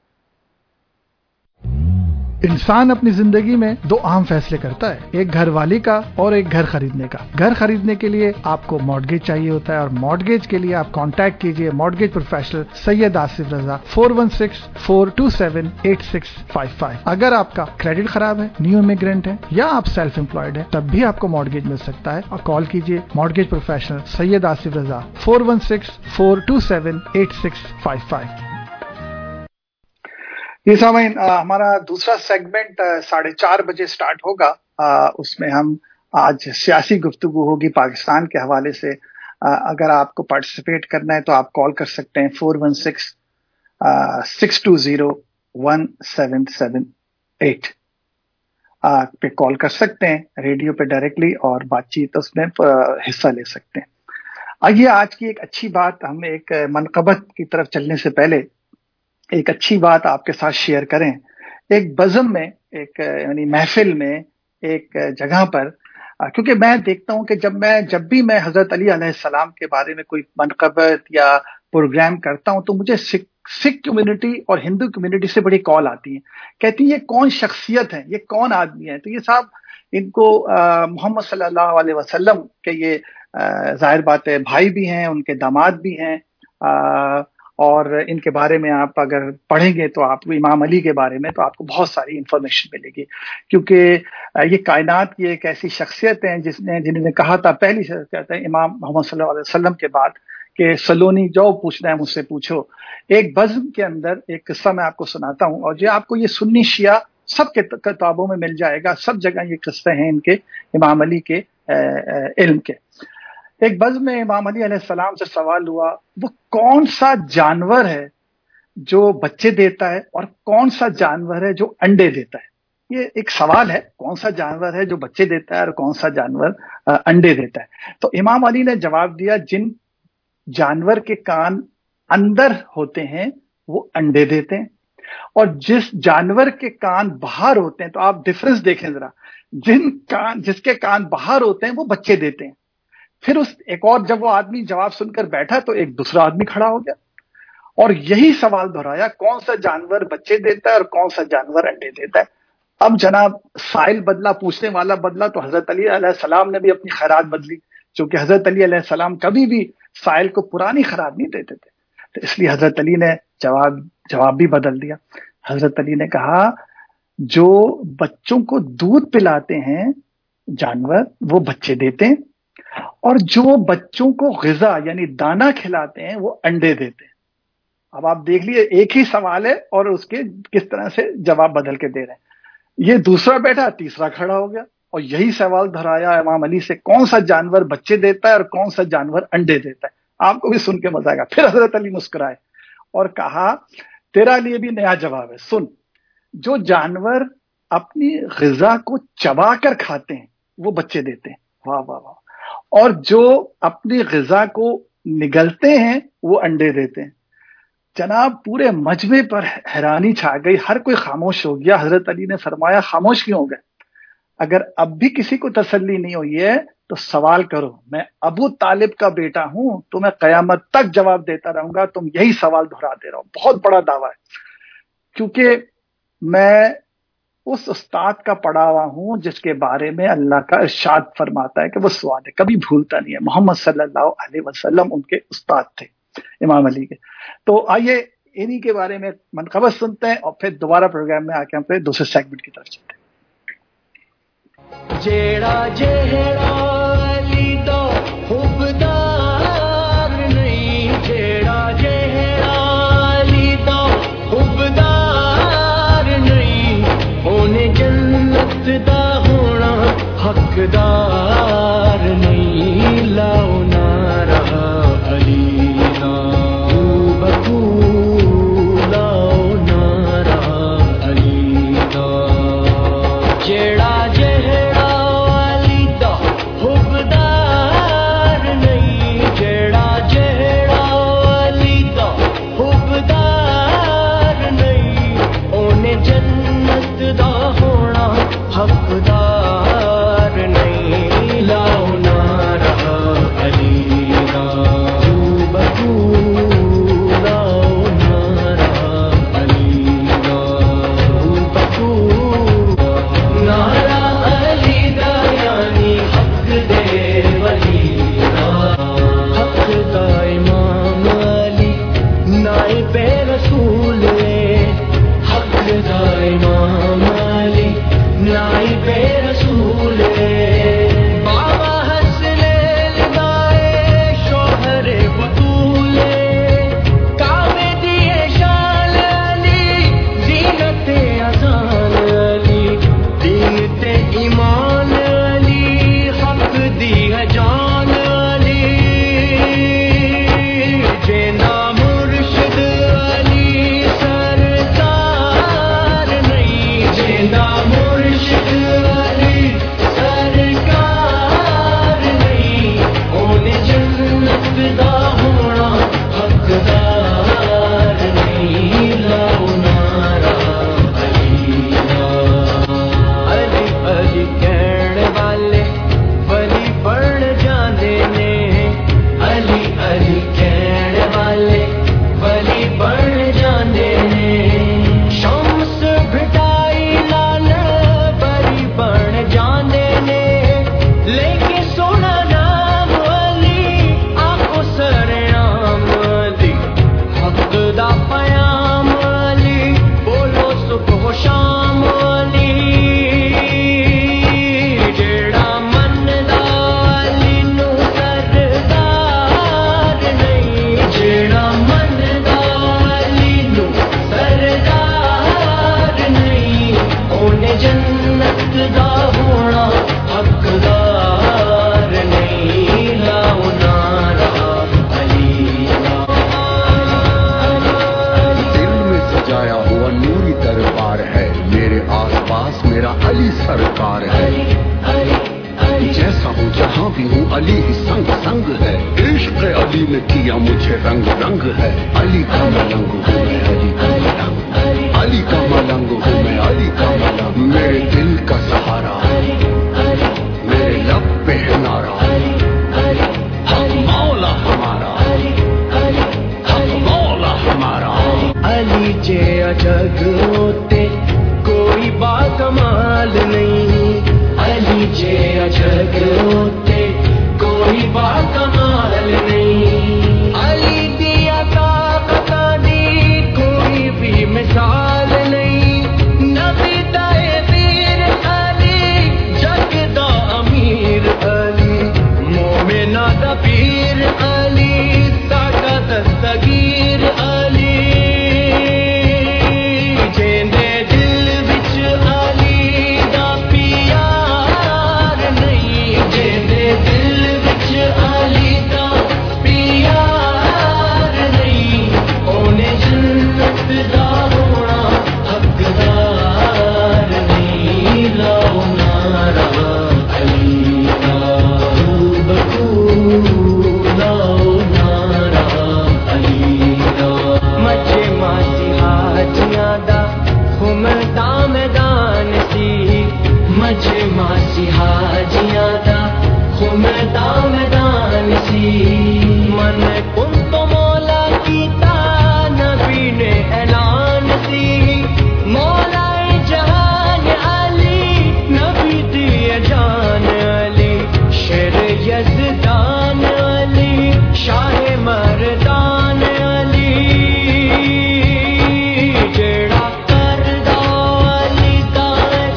इंसान अपनी जिंदगी में दो अहम फैसले करता है, एक घर वाली का और एक घर खरीदने का। घर खरीदने के लिए आपको मॉर्गेज चाहिए होता है और मॉर्गेज के लिए आप कांटेक्ट कीजिए mortgage professional Syed Asif Raza four one six four two seven eight six five five. अगर आपका क्रेडिट खराब है, न्यू इमिग्रेंट है या आप सेल्फ एम्प्लॉयड है, तब भी आपको मॉर्गेज मिल सकता है और कॉल कीजिए mortgage professional Syed Asif Raza four one six four two seven eight six five five. ये सामीन, हमारा दूसरा सेगमेंट साढ़े चार बजे स्टार्ट होगा। आ, उसमें हम आज सियासी गुफ्तगू होगी पाकिस्तान के हवाले से। आ, अगर आपको पार्टिसिपेट करना है तो आप कॉल कर सकते हैं four one six six two zero one seven seven eight पे कॉल कर सकते हैं रेडियो पे डायरेक्टली और बातचीत उसमें हिस्सा ले सकते हैं। आइए आज की एक अच्छी बात, हम एक मनकबत की तरफ चलने से पहले एक अच्छी बात आपके साथ शेयर करें। ایک بزم میں, ایک یعنی محفل میں, ایک جگہ پر, کیونکہ میں دیکھتا ہوں کہ جب میں جب بھی میں حضرت علی علیہ السلام کے بارے میں کوئی منقبت یا پروگرام کرتا ہوں تو مجھے سکھ سکھ کمیونٹی اور ہندو کمیونٹی سے بڑی کال آتی ہیں, کہتی ہیں یہ کون شخصیت ہے, یہ کون آدمی ہے. تو یہ صاحب ان کو محمد صلی اللہ علیہ وسلم کے یہ ظاہر بات ہے بھائی بھی ہیں, ان کے داماد بھی ہیں, اور ان کے بارے میں آپ اگر پڑھیں گے تو آپ امام علی کے بارے میں تو آپ کو بہت ساری انفارمیشن ملے گی, کیونکہ یہ کائنات کی ایک ایسی شخصیت ہیں جس نے جنہوں نے کہا تھا پہلی شخصیت ہے امام محمد صلی اللہ علیہ وسلم کے بعد کہ سلونی جو پوچھنا ہے مجھ سے پوچھو. ایک بزم کے اندر ایک قصہ میں آپ کو سناتا ہوں, اور یہ آپ کو یہ سنی شیعہ سب کے کتابوں میں مل جائے گا, سب جگہ یہ قصے ہیں ان کے امام علی کے علم کے. ایک بزم میں امام علی علیہ السلام سے سوال ہوا وہ کون سا جانور ہے جو بچے دیتا ہے اور کون سا جانور ہے جو انڈے دیتا ہے. یہ ایک سوال ہے, کون سا جانور ہے جو بچے دیتا ہے اور کون سا جانور انڈے دیتا ہے. تو امام علی نے جواب دیا جن جانور کے کان اندر ہوتے ہیں وہ انڈے دیتے ہیں, اور جس جانور کے کان باہر ہوتے ہیں, تو آپ ڈفرنس دیکھیں ذرا, جن کان جس کے کان باہر ہوتے ہیں وہ بچے دیتے ہیں. پھر اس ایک اور جب وہ آدمی جواب سن کر بیٹھا تو ایک دوسرا آدمی کھڑا ہو گیا اور یہی سوال دہرایا کون سا جانور بچے دیتا ہے اور کون سا جانور انڈے دیتا ہے. اب جناب سائل بدلا, پوچھنے والا بدلا, تو حضرت علی علیہ السلام نے بھی اپنی خیرات بدلی, چونکہ حضرت علی علیہ السلام کبھی بھی سائل کو پرانی خیرات نہیں دیتے تھے, تو اس لیے حضرت علی نے جواب جواب بھی بدل دیا. حضرت علی نے کہا جو بچوں کو دودھ پلاتے ہیں جانور وہ بچے دیتے ہیں, اور جو بچوں کو غذا یعنی دانا کھلاتے ہیں وہ انڈے دیتے ہیں. اب آپ دیکھ لیے ایک ہی سوال ہے اور اس کے کس طرح سے جواب بدل کے دے رہے ہیں. یہ دوسرا بیٹھا, تیسرا کھڑا ہو گیا اور یہی سوال دہرایا امام علی سے کون سا جانور بچے دیتا ہے اور کون سا جانور انڈے دیتا ہے. آپ کو بھی سن کے مزہ آئے گا. پھر حضرت علی مسکرائے اور کہا تیرا لیے بھی نیا جواب ہے, سن. جو جانور اپنی غذا کو چبا کر کھاتے ہیں وہ بچے دیتے ہیں, واہ واہ واہ, اور جو اپنی غذا کو نگلتے ہیں وہ انڈے دیتے ہیں. جناب پورے مجمع پر حیرانی چھا گئی, ہر کوئی خاموش ہو گیا. حضرت علی نے فرمایا خاموش کیوں ہو گئے؟ اگر اب بھی کسی کو تسلی نہیں ہوئی ہے تو سوال کرو. میں ابو طالب کا بیٹا ہوں تو میں قیامت تک جواب دیتا رہوں گا, تم یہی سوال دہرا دے رہا ہوں. بہت بڑا دعویٰ ہے, کیونکہ میں اس استاد کا پڑھا ہوا ہوں جس کے بارے میں اللہ کا ارشاد فرماتا ہے کہ وہ سوال ہے کبھی بھولتا نہیں ہے. محمد صلی اللہ علیہ وسلم ان کے استاد تھے, امام علی کے. تو آئیے انہی کے بارے میں منقبت سنتے ہیں اور پھر دوبارہ پروگرام میں آ کے ہم پھر دوسرے سیگمنٹ کی طرف چلتے ہیں. جیڑا جیڑا علی دا حبدار نہیں, جیڑا جیڑا علی دا حبدار نہیں, اونے جنت دا ہونا حقدار نہیں. لاؤ نعرہ علی دا بکو, لاؤ نعرہ علی دا. جیڑا جیڑا علی संग संग है, इश्क अली ने किया मुझे रंग रंग है. अली का मलंग हूँ मैं, अली का मलंग, अली का मलंग हूँ मैं, अली का मलंग. मेरे दिल का सहारा, मेरे लब पे है नारा, हक मौला हमारा, हक मौला हमारा. अली जे अजग होते कोई बाकमाल नहीं, अली जे अजग होते कोई बाकमाल नहीं. अली दिया ताकत दी कोई भी मिसाल नहीं. नबी दाए वीर अली, जग दा अमीर अली, मोमिना दा पीर अली, साडा दस्तगीर अली. जेंदे दिल विच अली दा प्यार नहीं, जेंदे दिल विच अली दा प्यार नहीं. ओने जन्नत दा होना हकदार नहीं. लाओ नारा अली दा बकू, लाओ नारा अली दा. मचे मासी हाजियां दा घुमदा मैदान सी, मचे मासी हाजियां दा घुमदा मैदान सी. मन कुन तो मौला कीता नबी ने ऐलान सी. मौलाए जहान अली, नबी दिए जान अली, शेर यज़दान अली, शाह मर्दान अली. जेड़ा करदा अली दा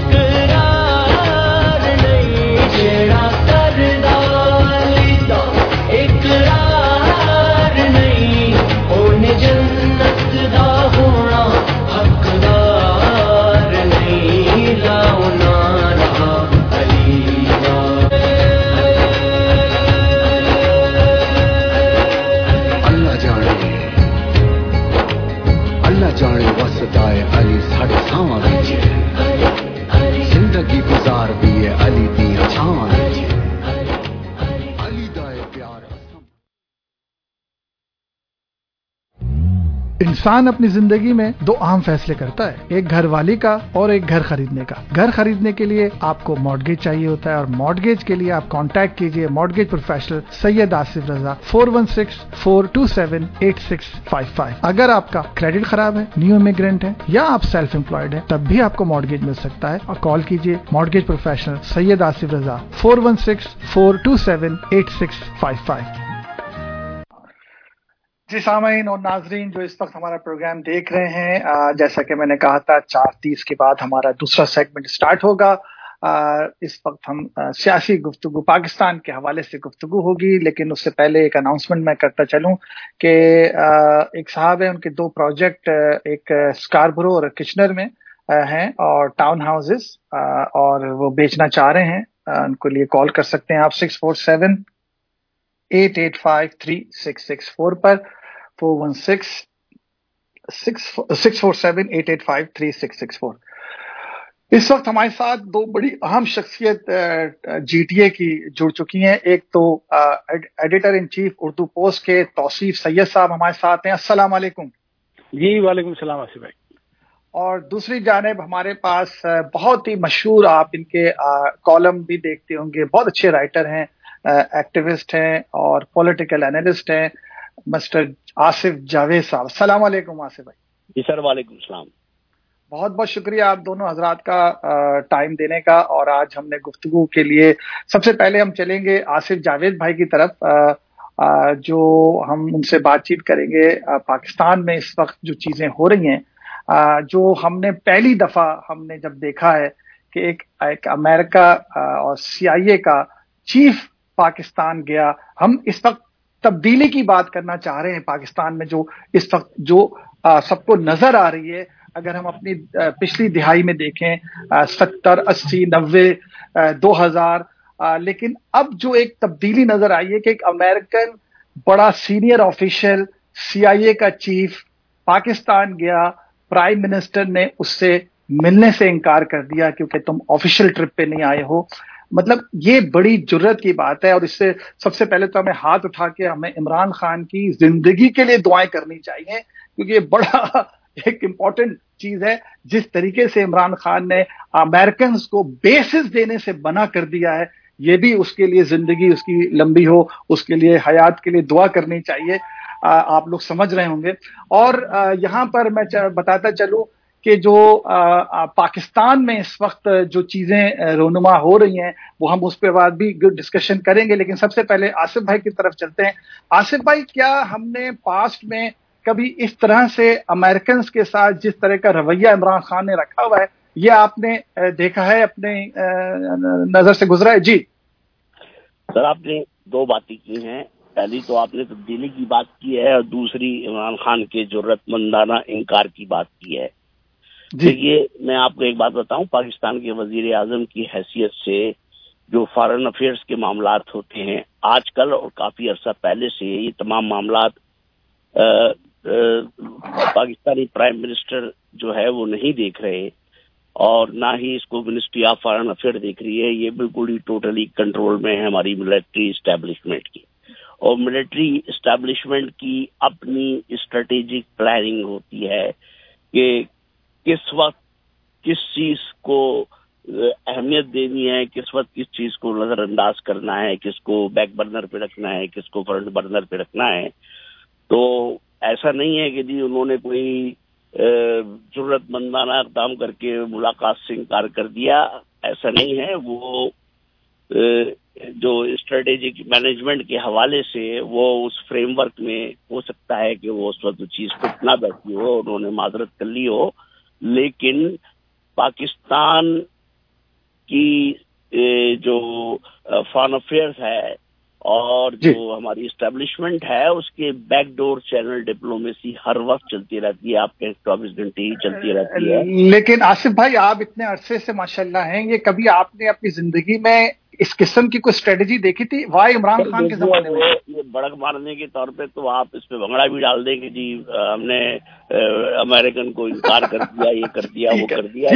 इकरार नहीं, जेड़ा करदा अली दा इकरार नहीं. ओने जन्नत दा होना हकदार नहीं. लाओ नारा अली दा. अल्लाह जाने, अल्लाह जाने वसदाए अली साढ़े सावां विच है. जिंदगी गुजार भी है अली दियां छावां विच है. अली दा ए प्यार इंसान अपनी जिंदगी में दो अहम फैसले करता है, एक घर वाली का और एक घर खरीदने का. घर खरीदने के लिए आपको मॉर्गेज चाहिए होता है और मॉर्गेज के लिए आप कांटेक्ट कीजिए mortgage professional Syed Asif Raza four one six four two seven eight six five five. अगर आपका क्रेडिट खराब है, न्यू इमिग्रेंट है या आप सेल्फ एम्प्लॉयड है, तब भी आपको मॉर्गेज मिल सकता है. और कॉल कीजिए mortgage professional Syed Asif Raza four one six four two seven eight six five five. जी सामीन और नाजरीन जो इस वक्त हमारा प्रोग्राम देख रहे हैं, आ, जैसा कि मैंने कहा था चार तीस के बाद हमारा दूसरा सेगमेंट स्टार्ट होगा. आ, इस वक्त हम आ, सियासी गुफ्तगू पाकिस्तान के हवाले से गुफ्तगू होगी, लेकिन उससे पहले एक अनाउंसमेंट मैं करता चलूं कि एक साहब है, उनके दो प्रोजेक्ट एक स्कारबरो और किचनर में आ, हैं और टाउन हाउसेस, और वो बेचना चाह रहे हैं. आ, उनको लिए कॉल कर सकते हैं आप six four seven eight eight five three six six four पर, four one six six four seven eight eight five three six six four. इस वक्त हमारे साथ दो बड़ी अहम शख्सियत जीटीए की जुड़ चुकी हैं. एक तो editor in chief Urdu post के तौसीफ सैयद साहब हमारे साथ हैं. अस्सलाम वालेकुम. जी वालेकुम सलाम आसिफ भाई. और दूसरी जानिब हमारे पास बहुत ही मशहूर, आप इनके कॉलम भी देखते होंगे, बहुत अच्छे राइटर हैं, एक्टिविस्ट हैं और पॉलिटिकल एनालिस्ट हैं, मिस्टर आसिफ जावेद साहब. अस्सलाम वालेकुम आसिफ भाई. जी सर वालेकुम सलाम. बहुत बहुत शुक्रिया आप दोनों हजरात का टाइम देने का. और आज हमने गुफ्तगू के लिए सबसे पहले हम चलेंगे आसिफ जावेद भाई की तरफ, जो हम उनसे बातचीत करेंगे. पाकिस्तान में इस वक्त जो चीजें हो रही हैं, जो हमने पहली दफा हमने जब देखा है कि एक, एक अमेरिका और सीआईए का चीफ पाकिस्तान गया. हम इस वक्त तब्दीली की बात करना चाह रहे हैं पाकिस्तान में, जो इस वक्त जो सबको नजर आ रही है. अगर हम अपनी पिछली दिहाई में देखें सत्तर अस्सी नब्बे दो हजार, लेकिन अब जो एक तब्दीली नजर आई है कि एक अमेरिकन बड़ा सीनियर ऑफिशियल सीआईए का चीफ पाकिस्तान गया, प्राइम मिनिस्टर ने उससे मिलने से इनकार कर दिया क्योंकि तुम ऑफिशियल ट्रिप पे नहीं आए हो. مطلب یہ بڑی جرت کی بات ہے، اور اس سے سب سے پہلے تو ہمیں ہاتھ اٹھا کے ہمیں عمران خان کی زندگی کے لیے دعائیں کرنی چاہیے، کیونکہ یہ بڑا ایک امپورٹنٹ چیز ہے جس طریقے سے عمران خان نے امریکنز کو بیسز دینے سے منع کر دیا ہے. یہ بھی اس کے لیے زندگی اس کی لمبی ہو، اس کے لیے حیات کے لیے دعا کرنی چاہیے. آپ لوگ سمجھ رہے ہوں گے. اور یہاں پر میں بتاتا چلوں کہ جو پاکستان میں اس وقت جو چیزیں رونما ہو رہی ہیں وہ ہم اس پہ بعد بھی ڈسکشن کریں گے، لیکن سب سے پہلے آصف بھائی کی طرف چلتے ہیں. آصف بھائی، کیا ہم نے پاسٹ میں کبھی اس طرح سے امریکنز کے ساتھ جس طرح کا رویہ عمران خان نے رکھا ہوا ہے، یہ آپ نے دیکھا ہے، اپنے نظر سے گزرا ہے؟ جی سر، آپ نے دو باتیں کی ہیں. پہلی تو آپ نے تبدیلی کی بات کی ہے، اور دوسری عمران خان کے جرت مندانہ انکار کی بات کی ہے. دیکھیے، میں آپ کو ایک بات بتاؤں، پاکستان کے وزیر اعظم کی حیثیت سے جو فارن افیئرس کے معاملات ہوتے ہیں آج کل اور کافی عرصہ پہلے سے، یہ تمام معاملات آ, آ, پاکستانی پرائم منسٹر جو ہے وہ نہیں دیکھ رہے، اور نہ ہی اس کو منسٹری آف فارن افیئر دیکھ رہی ہے. یہ بالکل ہی ٹوٹلی کنٹرول میں ہے ہماری ملٹری اسٹیبلشمنٹ کی، اور ملٹری اسٹیبلشمنٹ کی اپنی اسٹریٹجک پلاننگ ہوتی ہے کہ کس وقت کس چیز کو اہمیت دینی ہے، کس وقت کس چیز کو نظر انداز کرنا ہے، کس کو بیک برنر پہ رکھنا ہے، کس کو فرنٹ برنر پہ رکھنا ہے. تو ایسا نہیں ہے کہ جی انہوں نے کوئی ضرورت مندانہ اقدام کر کے ملاقات سے انکار کر دیا، ایسا نہیں ہے. وہ جو اسٹریٹجک مینجمنٹ کے حوالے سے وہ اس فریم ورک میں ہو سکتا ہے کہ وہ اس وقت چیز فٹ نہ بیٹھی ہو، انہوں نے معذرت کر لی ہو، لیکن پاکستان کی جو فارن افیئرز ہے اور جو ہماری اسٹیبلشمنٹ ہے اس کے بیک ڈور چینل ڈپلومیسی ہر وقت چلتی رہتی ہے، آپ کے چوبیس گھنٹے ہی چلتی رہتی ہے. لیکن آصف بھائی، آپ اتنے عرصے سے ماشاءاللہ ہیں، یہ کبھی آپ نے اپنی زندگی میں اس قسم کی کوئی اسٹریٹجی دیکھی تھی وائے عمران خان کے زمانے میں؟ یہ بڑک مارنے کے طور پہ تو آپ اس پہ بھنگڑا بھی ڈال دیں کہ جی ہم نے امریکن کو انکار کر دیا، یہ کر دیا، وہ کر دیا.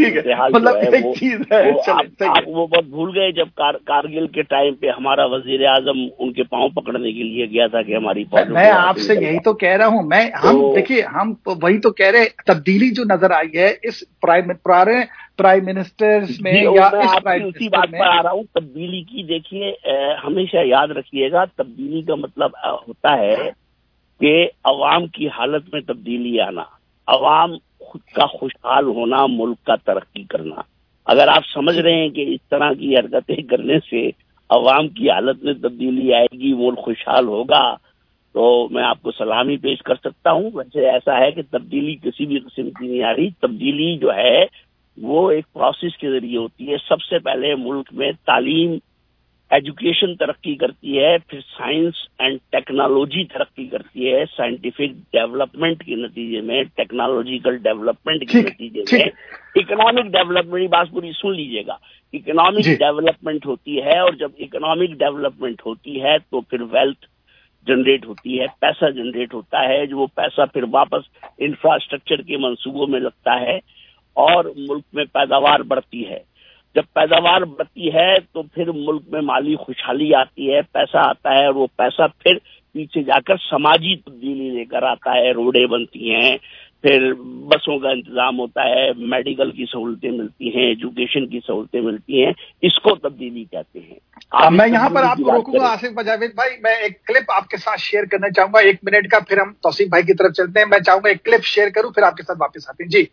آپ وہ بہت بھول گئے جب کارگل کے ٹائم پہ ہمارا وزیر اعظم ان کے پاؤں پکڑنے کے لیے گیا تھا کہ ہماری فوج. میں آپ سے یہی تو کہہ رہا ہوں، میں ہم دیکھیے ہم وہی تو کہہ رہے، تبدیلی جو نظر آئی ہے اس پرائم پرائم منسٹرز میں یا اسی بات پر آ رہا ہوں. تبدیلی کی دیکھیے ہمیشہ یاد رکھیے گا، تبدیلی کا مطلب ہوتا ہے کہ عوام کی حالت میں تبدیلی آنا، عوام خود کا خوشحال ہونا، ملک کا ترقی کرنا. اگر آپ سمجھ رہے ہیں کہ اس طرح کی حرکتیں کرنے سے عوام کی حالت میں تبدیلی آئے گی، ملک خوشحال ہوگا، تو میں آپ کو سلامی پیش کر سکتا ہوں. ویسے ایسا ہے کہ تبدیلی کسی بھی قسم کی نہیں آ رہی. تبدیلی جو ہے وہ ایک پروسیس کے ذریعے ہوتی ہے. سب سے پہلے ملک میں تعلیم، ایجوکیشن ترقی کرتی ہے، پھر سائنس اینڈ ٹیکنالوجی ترقی کرتی ہے. سائنٹیفک ڈیولپمنٹ کے نتیجے میں، ٹیکنالوجیکل ڈیولپمنٹ کے نتیجے میں اکنامک ڈیولپمنٹ، بات پوری سن لیجیے گا، اکنامک ڈیولپمنٹ ہوتی ہے. اور جب اکنامک ڈیولپمنٹ ہوتی ہے تو پھر ویلتھ جنریٹ ہوتی ہے، پیسہ جنریٹ ہوتا ہے، جو وہ پیسہ پھر واپس انفراسٹرکچر کے منصوبوں میں لگتا ہے اور ملک میں پیداوار بڑھتی ہے. جب پیداوار بڑھتی ہے تو پھر ملک میں مالی خوشحالی آتی ہے، پیسہ آتا ہے، اور وہ پیسہ پھر پیچھے جا کر سماجی تبدیلی لے کر آتا ہے. روڈیں بنتی ہیں، پھر بسوں کا انتظام ہوتا ہے، میڈیکل کی سہولتیں ملتی ہیں، ایجوکیشن کی سہولتیں ملتی ہیں. اس کو تبدیلی کہتے ہیں. میں یہاں پر آپ کو روکوں گا آصف جاوید بھائی، میں ایک کلپ آپ کے ساتھ شیئر کرنا چاہوں گا، ایک منٹ کا، پھر ہم توصیف بھائی کی طرف چلتے ہیں. میں چاہوں گا ایک کلپ شیئر کروں، پھر آپ کے ساتھ واپس آتے ہیں. جی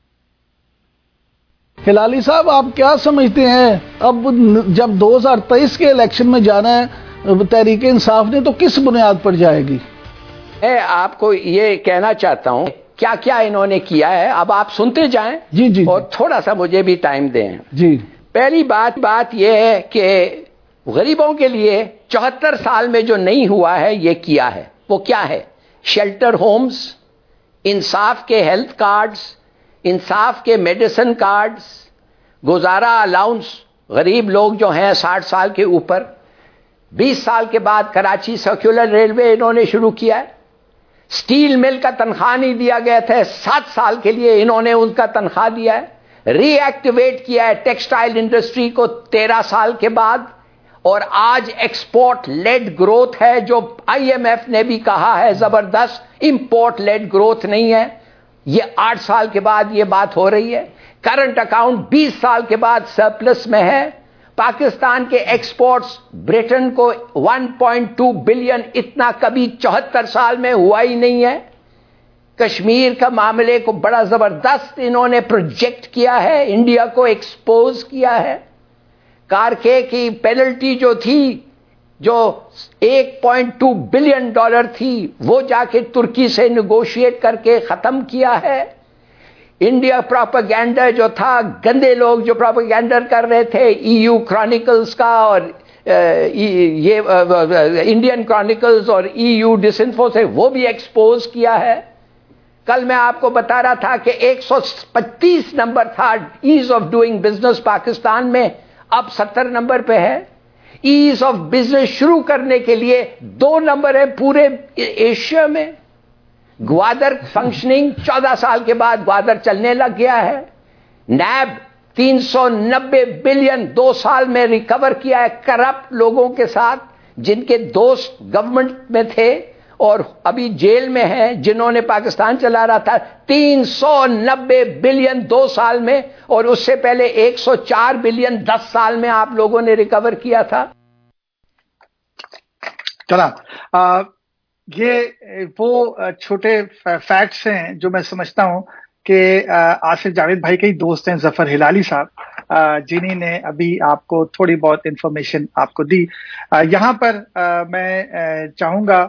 ہلالی صاحب، آپ کیا سمجھتے ہیں اب جب دو ہزار تیئیس کے الیکشن میں جانا ہے تحریک انصاف نے، تو کس بنیاد پر جائے گی؟ میں آپ کو یہ کہنا چاہتا ہوں کیا کیا انہوں نے کیا ہے، اب آپ سنتے جائیں جی جی اور تھوڑا سا مجھے بھی ٹائم دیں. جی پہلی بات بات یہ ہے کہ غریبوں کے لیے چوہتر سال میں جو نہیں ہوا ہے یہ کیا ہے. وہ کیا ہے؟ شیلٹر ہومز، انصاف کے ہیلتھ کارڈز، انصاف کے میڈیسن کارڈز، گزارا الاؤنس غریب لوگ جو ہیں ساٹھ سال کے اوپر. بیس سال کے بعد کراچی سرکولر ریلوے انہوں نے شروع کیا ہے. اسٹیل مل کا تنخواہ نہیں دیا گیا تھا، سات سال کے لیے انہوں نے ان کا تنخواہ دیا ہے. ری ایکٹیویٹ کیا ہے ٹیکسٹائل انڈسٹری کو تیرہ سال کے بعد, اور آج ایکسپورٹ لیڈ گروتھ ہے, جو آئی ایم ایف نے بھی کہا ہے زبردست, امپورٹ لیڈ گروتھ نہیں ہے. یہ آٹھ سال کے بعد یہ بات ہو رہی ہے. کرنٹ اکاؤنٹ بیس سال کے بعد سرپلس میں ہے. پاکستان کے ایکسپورٹس برٹن کو ون پوائنٹ ٹو بلین, اتنا کبھی چوہتر سال میں ہوا ہی نہیں ہے. کشمیر کا معاملے کو بڑا زبردست انہوں نے پروجیکٹ کیا ہے, انڈیا کو ایکسپوز کیا ہے. کارکے کی پینلٹی جو تھی, جو ایک پوائنٹ ٹو بلین ڈالر تھی, وہ جا کے ترکی سے نیگوشیٹ کر کے ختم کیا ہے. انڈیا پروپیگینڈا جو تھا, گندے لوگ جو پروپیگینڈا کر رہے تھے ای یو کرانیکلز کا اور یہ انڈین کرانیکلز اور ای یو ڈس انفو سے, وہ بھی ایکسپوز کیا ہے. کل میں آپ کو بتا رہا تھا کہ ایک سو پچیس نمبر تھا ease of doing business Pakistan میں, اب ستر نمبر پہ ہے. ایز آف بزنس شروع کرنے کے لیے دو نمبر ہے پورے ایشیا میں. گوادر فنکشننگ چودہ سال کے بعد گوادر چلنے لگ گیا ہے. نیب تین سو نبے بلین دو سال میں ریکور کیا ہے کرپٹ لوگوں کے ساتھ, جن کے دوست گورنمنٹ میں تھے اور ابھی جیل میں ہیں, جنہوں نے پاکستان چلا رہا تھا. تین سو نبے بلین دو سال میں, اور اس سے پہلے ایک سو چار بلین دس سال میں آپ لوگوں نے ریکور کیا تھا. چلا یہ وہ چھوٹے فیکٹس ہیں جو میں سمجھتا ہوں کہ آصف جاوید بھائی کے ہی دوست ہیں ظفر ہلالی صاحب, جنہی نے ابھی آپ کو تھوڑی بہت انفارمیشن آپ کو دی. یہاں پر میں چاہوں گا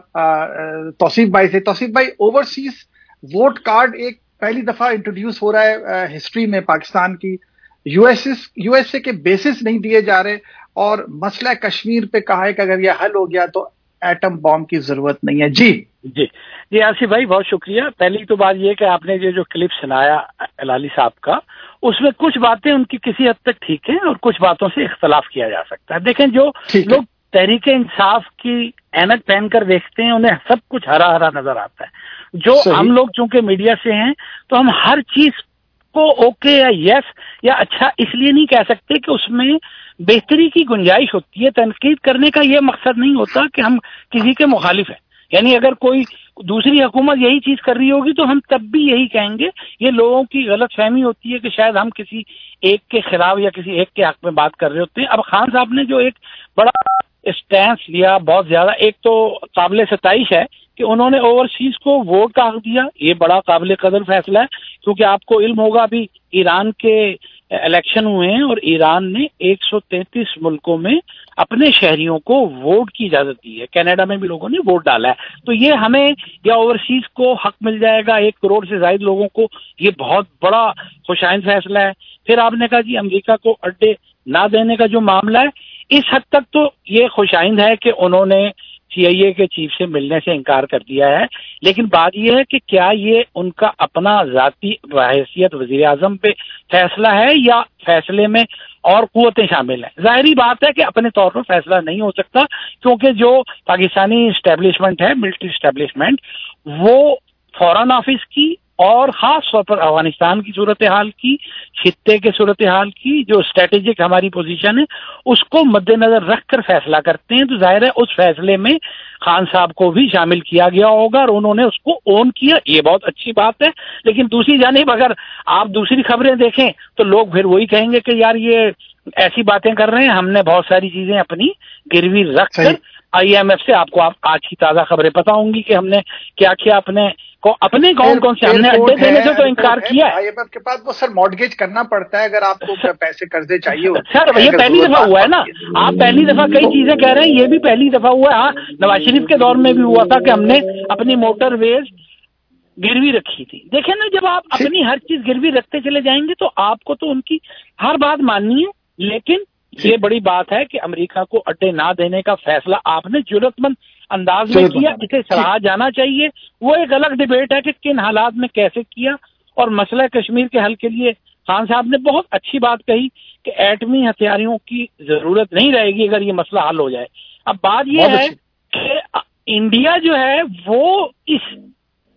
توصیف بھائی سے. توصیف بھائی, اوورسیز ووٹ کارڈ ایک پہلی دفعہ انٹروڈیوس ہو رہا ہے ہسٹری میں پاکستان کی. U S U S A کے بیسس نہیں دیے جا رہے, اور مسئلہ کشمیر پہ کہا ہے کہ اگر یہ حل ہو گیا تو ایٹم بام کی ضرورت نہیں ہے. جی جی جی آصف بھائی بہت شکریہ. پہلی تو بات یہ کہ آپ نے یہ جو کلپ سنایا ہلالی صاحب کا, اس میں کچھ باتیں ان کی کسی حد تک ٹھیک ہیں اور کچھ باتوں سے اختلاف کیا جا سکتا ہے. دیکھیں, جو لوگ تحریک انصاف کی اینک پہن کر دیکھتے ہیں انہیں سب کچھ ہرا ہرا نظر آتا ہے. جو ہم لوگ چونکہ میڈیا سے ہیں تو ہم ہر چیز کو اوکے یا یس یا اچھا اس لیے نہیں کہہ سکتے کہ اس میں بہتری کی گنجائش ہوتی ہے. تنقید کرنے کا یہ مقصد نہیں ہوتا کہ ہم کسی کے مخالف ہیں. یعنی اگر کوئی دوسری حکومت یہی چیز کر رہی ہوگی تو ہم تب بھی یہی کہیں گے. یہ لوگوں کی غلط فہمی ہوتی ہے کہ شاید ہم کسی ایک کے خلاف یا کسی ایک کے حق میں بات کر رہے ہوتے ہیں. اب خان صاحب نے جو ایک بڑا اسٹینس لیا, بہت زیادہ, ایک تو قابل ستائش ہے کہ انہوں نے اوورسیز کو ووٹ کا حق دیا. یہ بڑا قابل قدر فیصلہ ہے, کیونکہ آپ کو علم ہوگا ابھی ایران کے الیکشن ہوئے ہیں اور ایران نے ایک سو تینتیس ملکوں میں اپنے شہریوں کو ووٹ کی اجازت دی ہے. کینیڈا میں بھی لوگوں نے ووٹ ڈالا ہے. تو یہ ہمیں یا اوورسیز کو حق مل جائے گا ایک کروڑ سے زائد لوگوں کو, یہ بہت بڑا خوشائند فیصلہ ہے. پھر آپ نے کہا جی امریکہ کو اڈے نہ دینے کا جو معاملہ ہے, اس حد تک تو یہ خوشائند ہے کہ انہوں نے سی آئی اے کے چیف سے ملنے سے انکار کر دیا ہے. لیکن بات یہ ہے کہ کیا یہ ان کا اپنا ذاتی بحیثیت وزیر اعظم پہ فیصلہ ہے یا فیصلے میں اور قوتیں شامل ہیں؟ ظاہری بات ہے کہ اپنے طور پر فیصلہ نہیں ہو سکتا, کیونکہ جو پاکستانی اسٹیبلشمنٹ ہے, ملٹری اسٹیبلشمنٹ, وہ فورن آفس کی اور خاص طور پر افغانستان کی صورتحال کی, خطے کے صورتحال کی جو اسٹریٹجک ہماری پوزیشن ہے, اس کو مد نظر رکھ کر فیصلہ کرتے ہیں. تو ظاہر ہے اس فیصلے میں خان صاحب کو بھی شامل کیا گیا ہوگا اور انہوں نے اس کو اون کیا, یہ بہت اچھی بات ہے. لیکن دوسری جانب اگر آپ دوسری خبریں دیکھیں تو لوگ پھر وہی کہیں گے کہ یار یہ ایسی باتیں کر رہے ہیں, ہم نے بہت ساری چیزیں اپنی گروی رکھ کر آئی ایم ایف سے, آپ کو آپ آج کی تازہ خبریں پتا ہوں گی کہ ہم نے کیا کیا اپنے کو اپنے کون کون سے, ہم نے اڈے دینے سے تو انکار کیا ہے. آئی ایم ایف کے پاس وہ سر مارگیج کرنا پڑتا ہے اگر آپ کو پیسے قرضے چاہیے ہو. سر یہ پہلی دفعہ ہوا ہے نا, آپ پہلی دفعہ کئی چیزیں کہہ رہے ہیں, یہ بھی پہلی دفعہ ہوا ہے. ہاں, نواز شریف کے دور میں بھی ہوا تھا کہ ہم نے اپنی موٹر ویز گروی رکھی تھی. دیکھیں نا, جب آپ اپنی ہر چیز گروی رکھتے چلے جائیں گے تو آپ کو تو ان کی ہر بات ماننی ہے. لیکن یہ بڑی بات ہے کہ امریکہ کو اڈے نہ دینے کا فیصلہ آپ نے جرأت مند انداز میں کیا, اسے سراہا جانا چاہیے. وہ ایک الگ ڈبیٹ ہے کہ کن حالات میں کیسے کیا. اور مسئلہ کشمیر کے حل کے لیے خان صاحب نے بہت اچھی بات کہی کہ ایٹمی ہتھیاروں کی ضرورت نہیں رہے گی اگر یہ مسئلہ حل ہو جائے. اب بات یہ ہے کہ انڈیا جو ہے وہ اس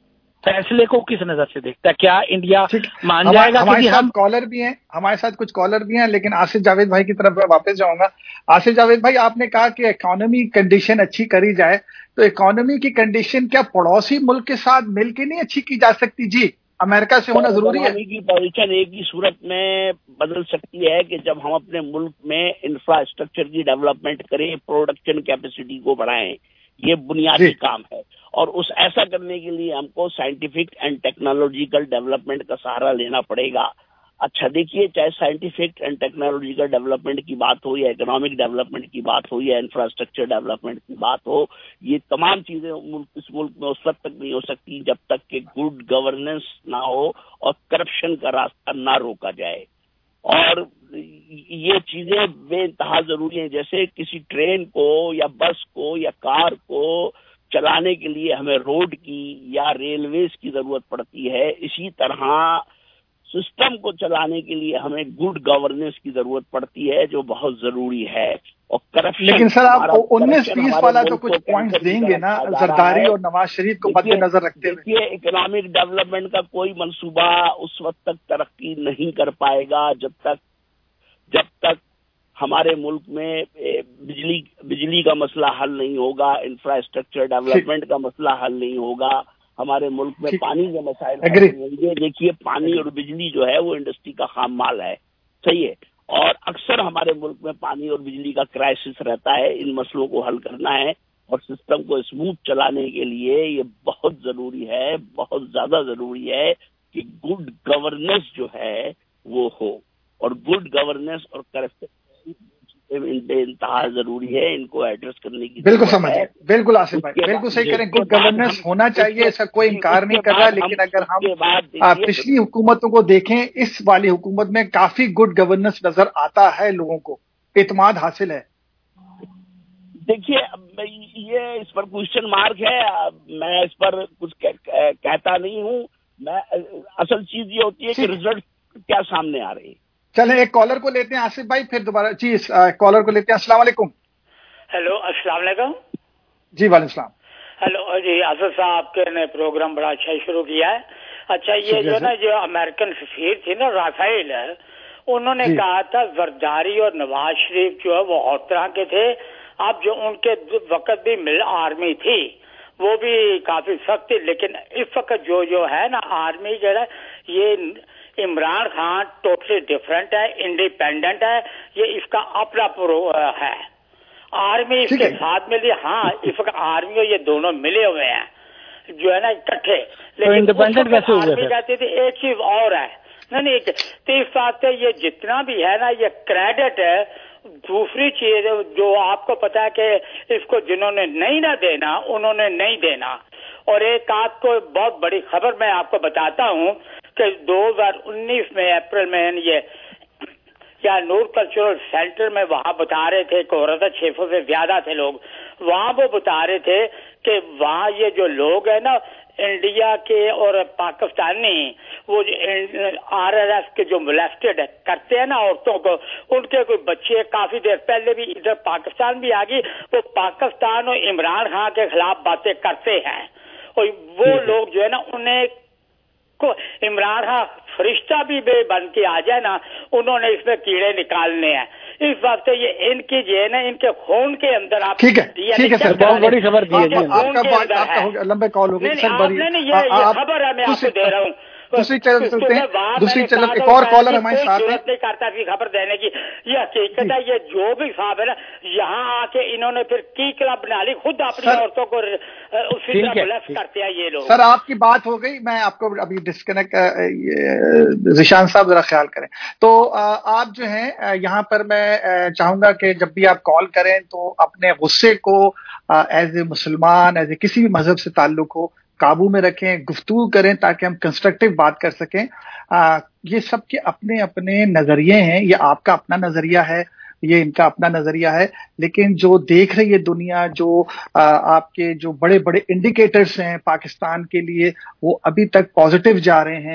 फैसले को किस नजर से देखता है? क्या इंडिया मान जाएगा? हमारे साथ कॉलर भी हैं, हमारे साथ कुछ कॉलर भी हैं, लेकिन आसिफ जावेद भाई की तरफ मैं वापस जाऊंगा। आसिफ जावेद भाई, आपने कहा कि इकोनॉमी कंडीशन अच्छी करी जाए, तो इकोनॉमी की कंडीशन क्या पड़ोसी मुल्क के साथ मिलकर नहीं अच्छी की जा सकती? जी, अमेरिका से होना जरूरी है? इकोनॉमी की पोजीशन एक ही सूरत में बदल सकती है कि जब हम अपने मुल्क में इंफ्रास्ट्रक्चर की डेवलपमेंट करें, प्रोडक्शन कैपेसिटी को बढ़ाएं, ये बुनियादी काम है। और उस ऐसा करने के लिए हमको साइंटिफिक एंड टेक्नोलॉजिकल डेवलपमेंट का सहारा लेना पड़ेगा। अच्छा देखिए, चाहे साइंटिफिक एंड टेक्नोलॉजिकल डेवलपमेंट की बात हो या इकोनॉमिक डेवलपमेंट की बात हो या इंफ्रास्ट्रक्चर डेवलपमेंट की बात हो, ये तमाम चीजें मुल्क इस मुल्क में उस वक्त तक नहीं हो सकती जब तक कि गुड गवर्नेंस ना हो और करप्शन का रास्ता ना रोका जाए। और ये चीजें बेइंतहा जरूरी हैं। जैसे किसी ट्रेन को या बस को या कार को चलाने के लिए हमें रोड की या रेलवेज की जरूरत पड़ती है, इसी तरह सिस्टम को चलाने के लिए हमें गुड गवर्नेंस की जरूरत पड़ती है, जो बहुत जरूरी है। और करप्शन, लेकिन सर आप उन्नीस बीस वाला तो कुछ पॉइंट्स देंगे ना जरदारी और नवाज शरीफ को मद्देनजर रखते हुए? देखिए, इकोनॉमिक डेवलपमेंट का कोई मंसूबा उस वक्त तक तरक्की नहीं कर पाएगा जब तक जब तक हमारे मुल्क में बिजली बिजली का मसला हल नहीं होगा, इंफ्रास्ट्रक्चर डेवलपमेंट का मसला हल नहीं होगा, हमारे मुल्क में पानी के मसाइल हल नहीं होंगे। देखिए, पानी और बिजली जो है वो इंडस्ट्री का खाम माल है, सही है, और अक्सर हमारे मुल्क में पानी और बिजली का क्राइसिस रहता है। इन मसलों को हल करना है और सिस्टम को स्मूथ चलाने के लिए ये बहुत जरूरी है, बहुत ज्यादा जरूरी है कि गुड गवर्नेंस जो है वो हो। और गुड गवर्नेंस और करप्शन इंतहा जरूरी है, इनको एड्रेस करने की बिल्कुल समझिए, बिल्कुल आसिफ भाई बिल्कुल सही करें। गुड गवर्नेंस होना चाहिए, इसका कोई इनकार नहीं कर रहा, लेकिन अगर हम पिछली हुकूमतों को देखें, इस वाली हुकूमत में काफी गुड गवर्नेंस नजर आता है, लोगों को इत्मीनान हासिल है। देखिए, ये इस पर क्वेश्चन मार्क है, मैं इस पर कुछ कहता नहीं हूँ। मैं असल चीज ये होती है कि रिजल्ट क्या सामने आ रहे हैं। चलें एक कॉलर को लेते हैं आसिफ भाई, फिर दोबारा जी कॉलर को लेते हैं। अस्सलाम वालेकुम। हेलो, अस्सलाम वालेकुम। जी वालेकुम सलाम। हेलो जी, आसिफ साहब आपके ने प्रोग्राम बड़ा अच्छा शुरू किया है। अच्छा, ये जो ना जो अमेरिकन सफीर थी ना राफेल, उन्होंने कहा था जरदारी और नवाज शरीफ जो है वो और तरह के थे। अब जो उनके वक्त भी मिल आर्मी थी वो भी काफी सख्त थी, लेकिन इस वक्त जो जो है ना आर्मी जो है ये इमरान खान टोटली डिफरेंट है, इंडिपेंडेंट है, ये इसका अपना प्रो है। आर्मी इसके साथ मिली, हाँ इस वक्त आर्मी और ये दोनों मिले हुए हैं जो है ना इकट्ठे, लेकिन इंडिपेंडेंट कैसे हुए? आर्मी कहती थी एक चीज और है, नहीं नहीं तो इस बात से ये जितना भी है ना ये क्रेडिट है। दूसरी चीज जो आपको पता है कि इसको जिन्होंने नहीं ना देना उन्होंने नहीं देना। और एक आपको बहुत बड़ी खबर मैं आपको बताता हूँ कि दो हज़ार उन्नीस में अप्रैल में ये क्या नूर कल्चरल सेंटर में वहां बता रहे थे कि औरत छह सौ से ज्यादा थे लोग वहां, वो बता रहे थे कि वहां ये जो लोग है ना इंडिया के और पाकिस्तानी वो आर एस एस के जो मोलेस्टेड करते हैं ना औरतों को, उनके कोई बच्चे काफी देर पहले भी इधर पाकिस्तान भी आ गई, वो पाकिस्तान और इमरान खान के खिलाफ बातें करते हैं। और वो लोग जो है ना उन्हें को इमरान खान फरिश्ता भी बन के आ जाए ना, उन्होंने इसमें कीड़े निकालने हैं। इस बात से ये इनकी जो है ना इनके खून के अंदर आप ठीक है ठीक है सर, बहुत बड़ी खबर दी है। आपका लंबे कॉल हो गए सर, बड़ी खबर है मैं आपको दे रहा हूँ। दूसरी चैनल चलते हैं, दूसरी चैनल एक और कॉलर हमारे साथ है। नहीं करता थी खबर देने की, ये हकीकत है। ये जो भी साहब है ना यहाँ आके इन्होंने फिर की क्लब बना ली, खुद अपनी औरतों को उसी तरह ब्लफ करते हैं ये लोग। सर आपकी बात हो गई, मैं आपको अभी डिस्कनेक्ट, जिशान साहब जरा ख्याल करें। तो आप जो है यहाँ पर मैं चाहूंगा कि जब भी आप कॉल करें तो अपने गुस्से को एज ए मुसलमान, एज ए किसी भी मजहब से ताल्लुक हो, काबू में रखें, गुफ्तगू करें ताकि हम कंस्ट्रक्टिव बात कर सकें। आ, ये सबके अपने अपने नजरिए हैं, ये आपका अपना नजरिया है, ये इनका अपना नजरिया है, लेकिन जो देख रही है दुनिया, जो आ, आपके जो बड़े बड़े इंडिकेटर्स हैं पाकिस्तान के लिए वो अभी तक पॉजिटिव जा रहे हैं।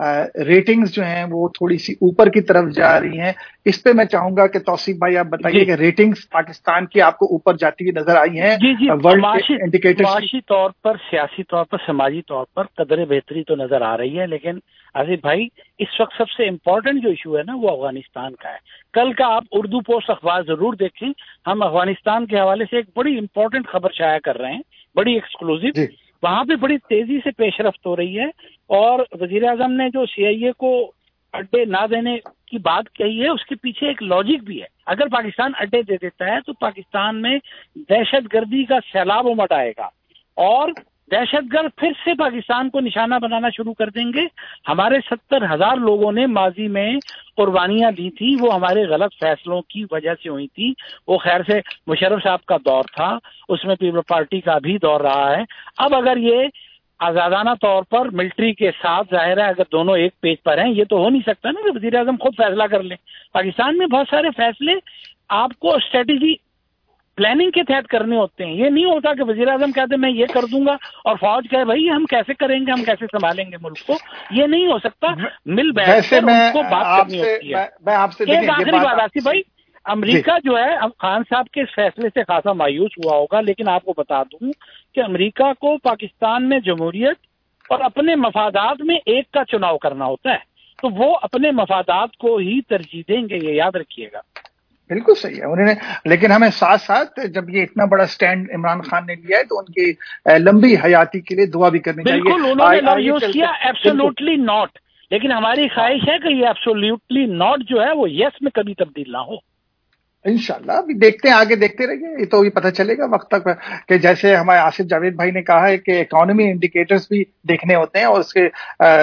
ریٹنگز جو ہیں وہ تھوڑی سی اوپر کی طرف جا رہی ہیں. اس پہ میں چاہوں گا کہ توصیف بھائی آپ بتائیے کہ ریٹنگز پاکستان کی آپ کو اوپر جاتی ہوئی نظر آئی ہیں؟ جی جی معاشی انڈیکیٹرز معاشی طور پر، سیاسی طور پر، سماجی طور پر قدر بہتری تو نظر آ رہی ہے، لیکن آصف بھائی اس وقت سب سے امپورٹنٹ جو ایشو ہے نا وہ افغانستان کا ہے. کل کا آپ اردو پوسٹ اخبار ضرور دیکھیں، ہم افغانستان کے حوالے سے ایک بڑی امپورٹنٹ خبر شائع کر رہے ہیں، بڑی ایکسکلوزیو. جی. وہاں پہ بڑی تیزی سے پیش رفت ہو رہی ہے، اور وزیر اعظم نے جو سی آئی اے کو اڈے نہ دینے کی بات کہی ہے اس کے پیچھے ایک لاجک بھی ہے. اگر پاکستان اڈے دے دیتا ہے تو پاکستان میں دہشت گردی کا سیلاب امٹ آئے گا، اور دہشت گرد پھر سے پاکستان کو نشانہ بنانا شروع کر دیں گے. ہمارے ستر ہزار لوگوں نے ماضی میں قربانیاں دی تھی، وہ ہمارے غلط فیصلوں کی وجہ سے ہوئی تھی. وہ خیر سے مشرف صاحب کا دور تھا، اس میں پیپلز پارٹی کا بھی دور رہا ہے. اب اگر یہ آزادانہ طور پر ملٹری کے ساتھ، ظاہر ہے اگر دونوں ایک پیج پر ہیں، یہ تو ہو نہیں سکتا نا کہ وزیر اعظم خود فیصلہ کر لیں. پاکستان میں بہت سارے فیصلے آپ کو اسٹریٹجی پلاننگ کے تحت کرنے ہوتے ہیں. یہ نہیں ہوتا کہ وزیر اعظم کہتے میں یہ کر دوں گا اور فوج کہے بھائی ہم کیسے کریں گے، ہم کیسے سنبھالیں گے ملک کو. یہ نہیں ہو سکتا. مل بیٹھ کر ان کو بات کرنی ہوتی ہے. میں آپ سے ایک آخری بات آصف بھائی، امریکہ جو ہے خان صاحب کے اس فیصلے سے خاصا مایوس ہوا ہوگا، لیکن آپ کو بتا دوں کہ امریکہ کو پاکستان میں جمہوریت اور اپنے مفادات میں ایک کا چناؤ کرنا ہوتا ہے، تو وہ اپنے مفادات کو ہی ترجیح دیں گے، یہ یاد رکھیے گا. بالکل صحیح ہے انہوں نے، لیکن ہمیں ساتھ ساتھ جب یہ اتنا بڑا سٹینڈ عمران خان نے لیا ہے تو ان کی لمبی حیاتی کے لیے دعا بھی کرنی چاہیے. بالکل انہوں نے لفظ یوز کیا ایبسولوٹلی ناٹ، لیکن ہماری خواہش ہے کہ یہ ایبسولوٹلی ناٹ جو ہے وہ یس میں کبھی تبدیل نہ ہو. انشاءاللہ ابھی دیکھتے ہیں، آگے دیکھتے رہیے، یہ تو بھی پتہ چلے گا وقت تک کہ جیسے ہمارے آصف جاوید بھائی نے کہا ہے کہ اکانومی انڈیکیٹرز بھی دیکھنے ہوتے ہیں، اور اس کے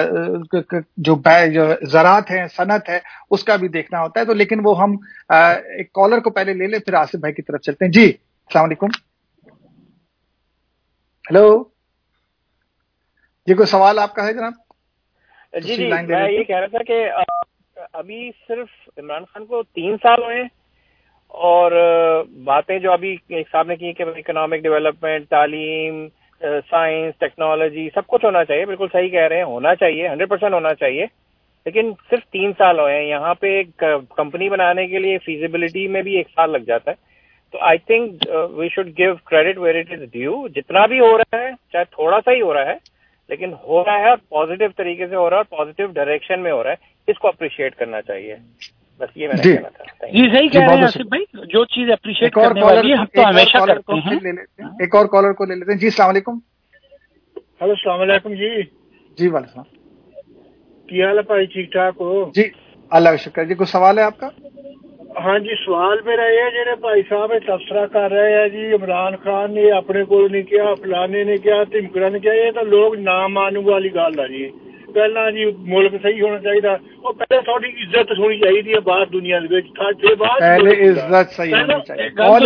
جو زراعت ہے، صنعت ہے، اس کا بھی دیکھنا ہوتا ہے. تو لیکن وہ ہم ایک کالر کو پہلے لے لیں، پھر آصف بھائی کی طرف چلتے ہیں. جی السلام علیکم. ہیلو جی، کوئی سوال آپ کا ہے جناب؟ جی جی میں یہ کہہ رہا تھا کہ ابھی صرف عمران خان کو تین سال ہوئے، اور باتیں جو ابھی صاحب نے کی کہ اکنامک ڈیولپمنٹ، تعلیم، سائنس، ٹیکنالوجی سب کچھ ہونا چاہیے، بالکل صحیح کہہ رہے ہیں، ہونا چاہیے، ہنڈریڈ پرسینٹ ہونا چاہیے، لیکن صرف تین سال ہوئے ہیں. یہاں پہ ایک کمپنی بنانے کے لیے فیزیبلٹی میں بھی ایک سال لگ جاتا ہے. تو I think we should give credit where it is due. جتنا بھی ہو رہا ہے چاہے تھوڑا سا ہی ہو رہا ہے، لیکن ہو رہا ہے اور پازیٹیو طریقے سے ہو رہا ہے اور پازیٹیو ڈائریکشن میں ہو رہا ہے، اس کو اپریشیٹ کرنا چاہیے. بس یہ میں نے کہنا تھا. جی صحیح کہہ رہے ہیں آصف بھائی، جو چیز اپریشیٹ کرنے والی ہے ہم تو ہمیشہ کرتے ہیں. ایک اور کالر کو لے لیتے ہیں. جی السلام علیکم. ہلو السلام علیکم. جی جی وعلیکم السلام. کیا حال ہے بھائی؟ ٹھیک ٹھاک ہو؟ جی اللہ کا شکر. جی کوئی سوال ہے آپ کا؟ ہاں جی سوال میرا یہ ہے، جڑے بھائی صاحب تبصرہ کر رہے ہیں جی عمران خان نے اپنے کو نہیں کیا، فلانے نے کیا، تمکڑا نے کیا، یہ تو لوگ نہ ماننے والی گل ہے جی. پہلا جی ملک صحیح ہونا چاہیے، اور پہلے تھوڑی عزت ہونی چاہیے باہر دنیا پہلے عزت صحیح ہونی چاہیے.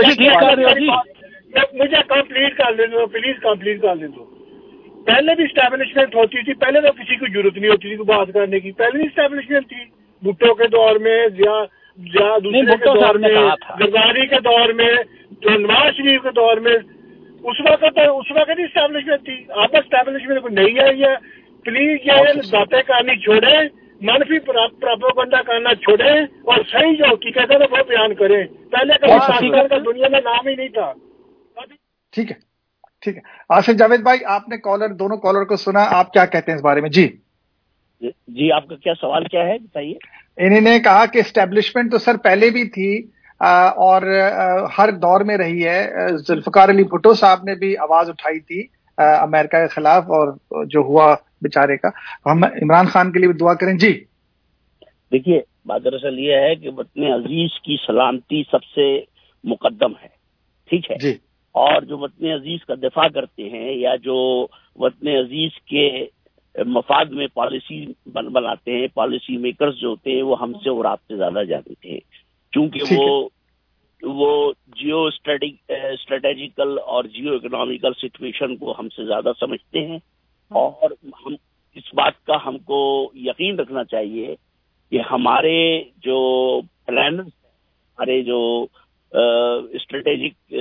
مجھے کمپلیٹ کر لیں دو پلیز، کمپلیٹ کر لیں دو. پہلے بھی اسٹیبلشمنٹ ہوتی تھی، پہلے تو کسی کو ضرورت نہیں ہوتی تھی بات کرنے کی، پہلے بھی اسٹیبلشمنٹ تھی بھٹو کے دور میں یا دوسرے کے دور میں، زرداری کے دور میں، نواز شریف کے دور میں. اس وقت اس وقت اسٹیبلشمنٹ تھی. آپ اسٹیبلشمنٹ کو نہیں آئی ہے. پلیز یہ باتیں کرنی چھوڑیں، منفی پروپیگنڈا کرنا چھوڑیں، اور صحیح جو حقیقت ہے وہ بیان کریں. پہلے کا دنیا میں نام ہی نہیں تھا. ٹھیک ہے ٹھیک ہے. آصف جاوید بھائی آپ نے کالر دونوں کالر کو سنا، آپ کیا کہتے ہیں اس بارے میں؟ جی جی آپ کا کیا سوال کیا ہے بتائیے. انہوں نے کہا کہ اسٹیبلشمنٹ تو سر پہلے بھی تھی اور ہر دور میں رہی ہے. ذوالفقار علی بھٹو صاحب نے بھی آواز اٹھائی تھی امریکہ کے خلاف، اور جو ہوا بیچارے کا. ہم عمران خان کے لیے بھی دعا کریں. جی دیکھیے بات دراصل یہ ہے کہ وطن عزیز کی سلامتی سب سے مقدم ہے، ٹھیک ہے جی. اور جو وطن عزیز کا دفاع کرتے ہیں یا جو وطن عزیز کے مفاد میں پالیسی بناتے ہیں، پالیسی میکرز جو ہوتے ہیں وہ ہم سے اور آپ سے زیادہ جانتے ہیں، کیونکہ وہ وہ جیو اسٹریٹجیکل اور جیو اکنامیکل سچویشن کو ہم سے زیادہ سمجھتے ہیں. اور ہم اس بات کا ہم کو یقین رکھنا چاہیے کہ ہمارے جو پلانرز، ہمارے جو اسٹریٹجک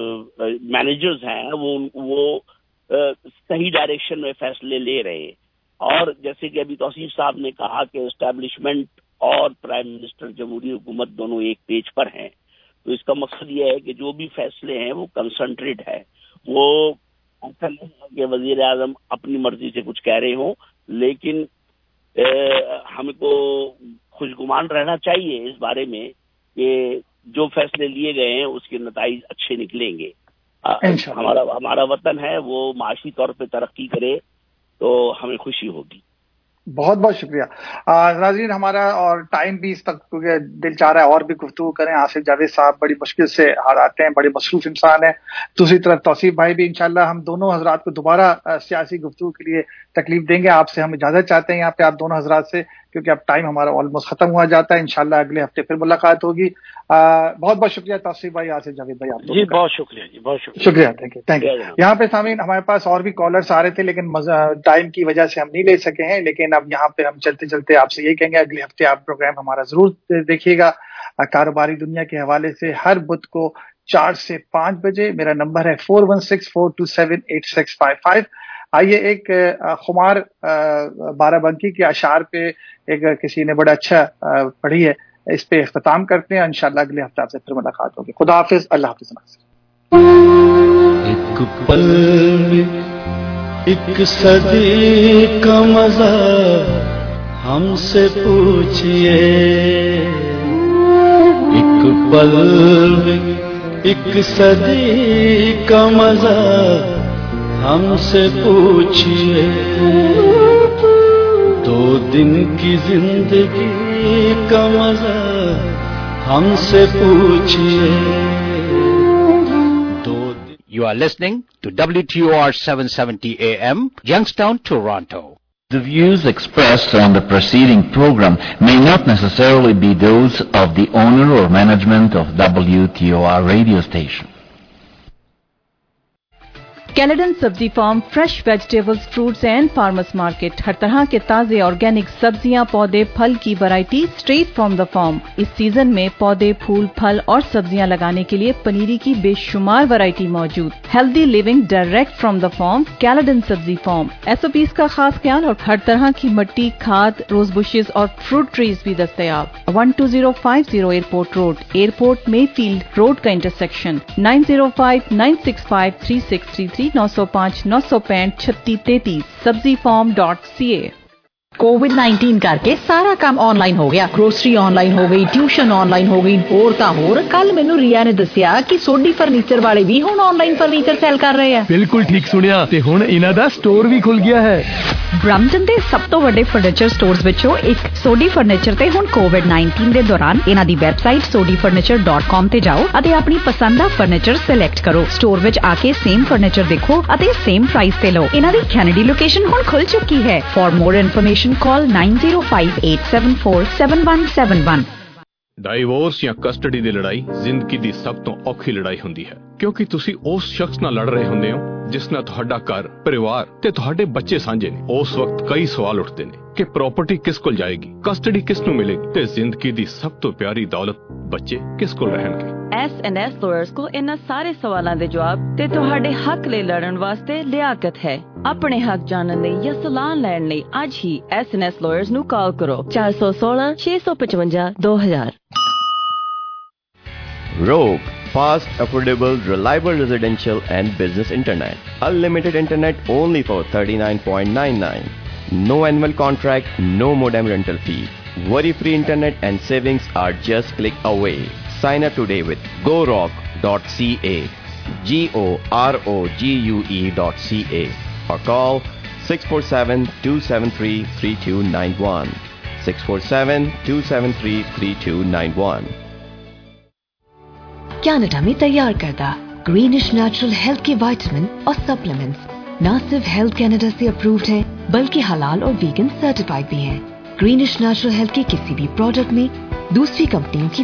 مینیجرز ہیں وہ وہ صحیح ڈائریکشن میں فیصلے لے رہے ہیں. اور جیسے کہ ابھی توصیف صاحب نے کہا کہ اسٹیبلشمنٹ اور پرائم منسٹر جمہوری حکومت دونوں ایک پیج پر ہیں، تو اس کا مقصد یہ ہے کہ جو بھی فیصلے ہیں وہ کنسنٹریٹ ہے، وہ ایسا نہیں ہے کہ وزیر اعظم اپنی مرضی سے کچھ کہہ رہے ہوں، لیکن ہم کو خوشگمان رہنا چاہیے اس بارے میں کہ جو فیصلے لیے گئے ہیں اس کے نتائج اچھے نکلیں گے. ہمارا ہمارا وطن ہے وہ معاشی طور پہ ترقی کرے تو ہمیں خوشی ہوگی. بہت بہت شکریہ ناظرین. ہمارا اور ٹائم بھی اس تک کیونکہ دل چاہ رہا ہے اور بھی گفتگو کریں. آصف جاوید صاحب بڑی مشکل سے آتے ہیں، بڑے مصروف انسان ہیں. دوسری طرف توصیف بھائی بھی انشاءاللہ ہم دونوں حضرات کو دوبارہ سیاسی گفتگو کے لیے تکلیف دیں گے. آپ سے ہم اجازت چاہتے ہیں یہاں پہ آپ دونوں حضرات سے، کیونکہ اب ٹائم ہمارا آلموسٹ ختم ہوا جاتا ہے. انشاءاللہ اگلے ہفتے پھر ملاقات ہوگی. بہت بہت شکریہ توصیف بھائی، آصف جاوید بھائی. آپ جی بہت شکریہ جی بہت شکریہ شکریہ تھینک یو تھینک یو. یہاں پہ سامعین ہمارے پاس اور بھی کالرس آ رہے تھے لیکن ٹائم کی وجہ سے ہم نہیں لے سکے ہیں، لیکن اب یہاں پہ ہم چلتے چلتے آپ سے یہی کہیں گے اگلے ہفتے آپ پروگرام ہمارا ضرور دیکھیے گا کاروباری دنیا کے حوالے سے، ہر بدھ کو چار سے پانچ بجے. میرا نمبر ہے four one six four two seven eight six five five. آئیے ایک خمار بارہ بنکی کے اشعار پہ ایک کسی نے بڑا اچھا پڑھی ہے، اس پہ اختتام کرتے ہیں. انشاءاللہ اگلے ہفتے آپ سے پھر ملاقات ہوگی. خدا حافظ. اللہ حافظ. ایک پل میں ایک صدی کا مزہ ہم سے پوچھئے، ایک پل میں ایک صدی کا مزہ ہم سے پوچھئے، دو دن کی زندگی کا مزہ ہم سے پوچھئے. You are listening to W T O R seven seventy A M, Youngstown, Toronto. The views expressed on the preceding program may not necessarily be those of the owner or management of W T O R radio station. Caledon Sabzi farm fresh vegetables fruits and farmers market, ہر طرح کے تازے organic سبزیاں، پودے، پھل کی variety straight from the farm. اس season میں پودے، پھول، پھل اور سبزیاں لگانے کے لیے پنیری کی بے شمار ورائٹی موجود. Healthy living direct from the farm, Caledon Sabzi farm. S O Ps کا خاص خیال اور ہر طرح کی مٹی، کھاد، روز بشز اور فروٹ ٹریز بھی دستیاب. One two zero five zero airport road, airport Mayfield road کا intersection. Nine zero five nine six five three six three three نو سو پانچ نو سو پینٹ چھتی تینتیس Sabzi farm dot C A. COVID nineteen کر کے سارا کام آن لائن ہو گیا. گروسری آن لائن ہو گئی، ٹیوشن آن لائن ہو گئی، اور تا ہور. کل مینوں ریا نے دسیا کہ سوڈی فرنیچر والے بھی ہن آن لائن فرنیچر سیل کر رہے ہیں. بالکل ٹھیک سنیا، تے ہن انہاں دا سٹور بھی کھل گیا ہے. برمٹن دے سب تو وڈے فرنیچر سٹورز وچوں ایک سوڈی فرنیچر تے ہن کووڈ نائنٹین دے دوران انہاں دی website Sodhi furniture dot com تے جاؤ اتے اپنی پسند دا فرنیچر سلیکٹ کرو. سٹور وچ آ کے سیم فرنیچر دیکھو اتے سیم پرائس تے لو. انہاں دی کینیڈی لوکیشن ہن کھل چکی ہے. For more information call nine zero five eight seven four seven one seven one. Divorce ਜਾਂ ਕਸਟਡੀ ਦੀ ਲੜਾਈ ਜ਼ਿੰਦਗੀ ਦੀ ਸਭ ਤੋਂ ਔਖੀ ਲੜਾਈ ਹੁੰਦੀ ਹੈ, ਕਿਉਂਕਿ ਤੁਸੀਂ ਉਸ ਸ਼ਖਸ ਨਾਲ ਲੜ ਰਹੇ ਹੁੰਦੇ ਹੋ ਜਿਸ ਨਾਲ ਤੁਹਾਡਾ ਘਰ, ਪਰਿਵਾਰ ਤੇ ਤੁਹਾਡੇ ਬੱਚੇ ਸਾਂਝੇ ਨੇ. ਉਸ ਵਕਤ ਕਈ ਸਵਾਲ ਉੱਠਦੇ ਨੇ ਕਿ ਪ੍ਰਾਪਰਟੀ ਕਿਸ ਕੋਲ ਜਾਏਗੀ, ਕਸਟਡੀ ਕਿਸ ਨੂੰ ਮਿਲੇਗੀ ਤੇ ਜ਼ਿੰਦਗੀ ਦੀ ਸਭ ਤੋਂ ਪਿਆਰੀ ਦੌਲਤ ਬੱਚੇ ਕਿਸ ਕੋਲ ਰਹਿਣਗੇ. ਐਸ ਐਂਡ ਐਸ ਲਾਇਰਸ ਕੋਲ ਇਹਨਾਂ ਸਾਰੇ ਸਵਾਲਾਂ ਦੇ ਜਵਾਬ ਤੇ ਤੁਹਾਡੇ ਹੱਕ ਲਈ ਲੜਨ ਵਾਸਤੇ ਲਿਆਕਤ ਹੈ. ਆਪਣੇ ਹੱਕ ਜਾਣਨ ਲਈ ਜਾਂ ਸਲਾਹ ਲੈਣ ਲਈ ਅੱਜ ਹੀ ਐਸ ਐਂਡ ਐਸ ਲਾਇਰਸ ਨੂੰ ਕਾਲ ਕਰੋ ਚਾਰ ਸੌ ਸੋਲਾਂ ਛੇ ਸੌ ਪਚਵੰਜਾ ਦੋ ਹਜ਼ਾਰ. Rogue, fast, affordable, reliable residential and business internet. Unlimited internet only for thirty-nine ninety-nine. No annual contract, no modem rental fee. Worry-free internet and savings are just click away. Sign up today with go rock dot c a, G O R O G U E dot C A, or call six four seven, two seven three, three two nine one, six four seven, two seven three, three two nine one. Canada میں تیار کردہ Greenish natural health کے vitamin اور supplements نہ صرف health Canada سے approved ہیں بلکہ حلال اور ویگن سرٹیفائڈ بھی ہیں. گرینش نیچرل ہیلتھ کے کسی بھی پروڈکٹ میں دوسری کمپنیوں کی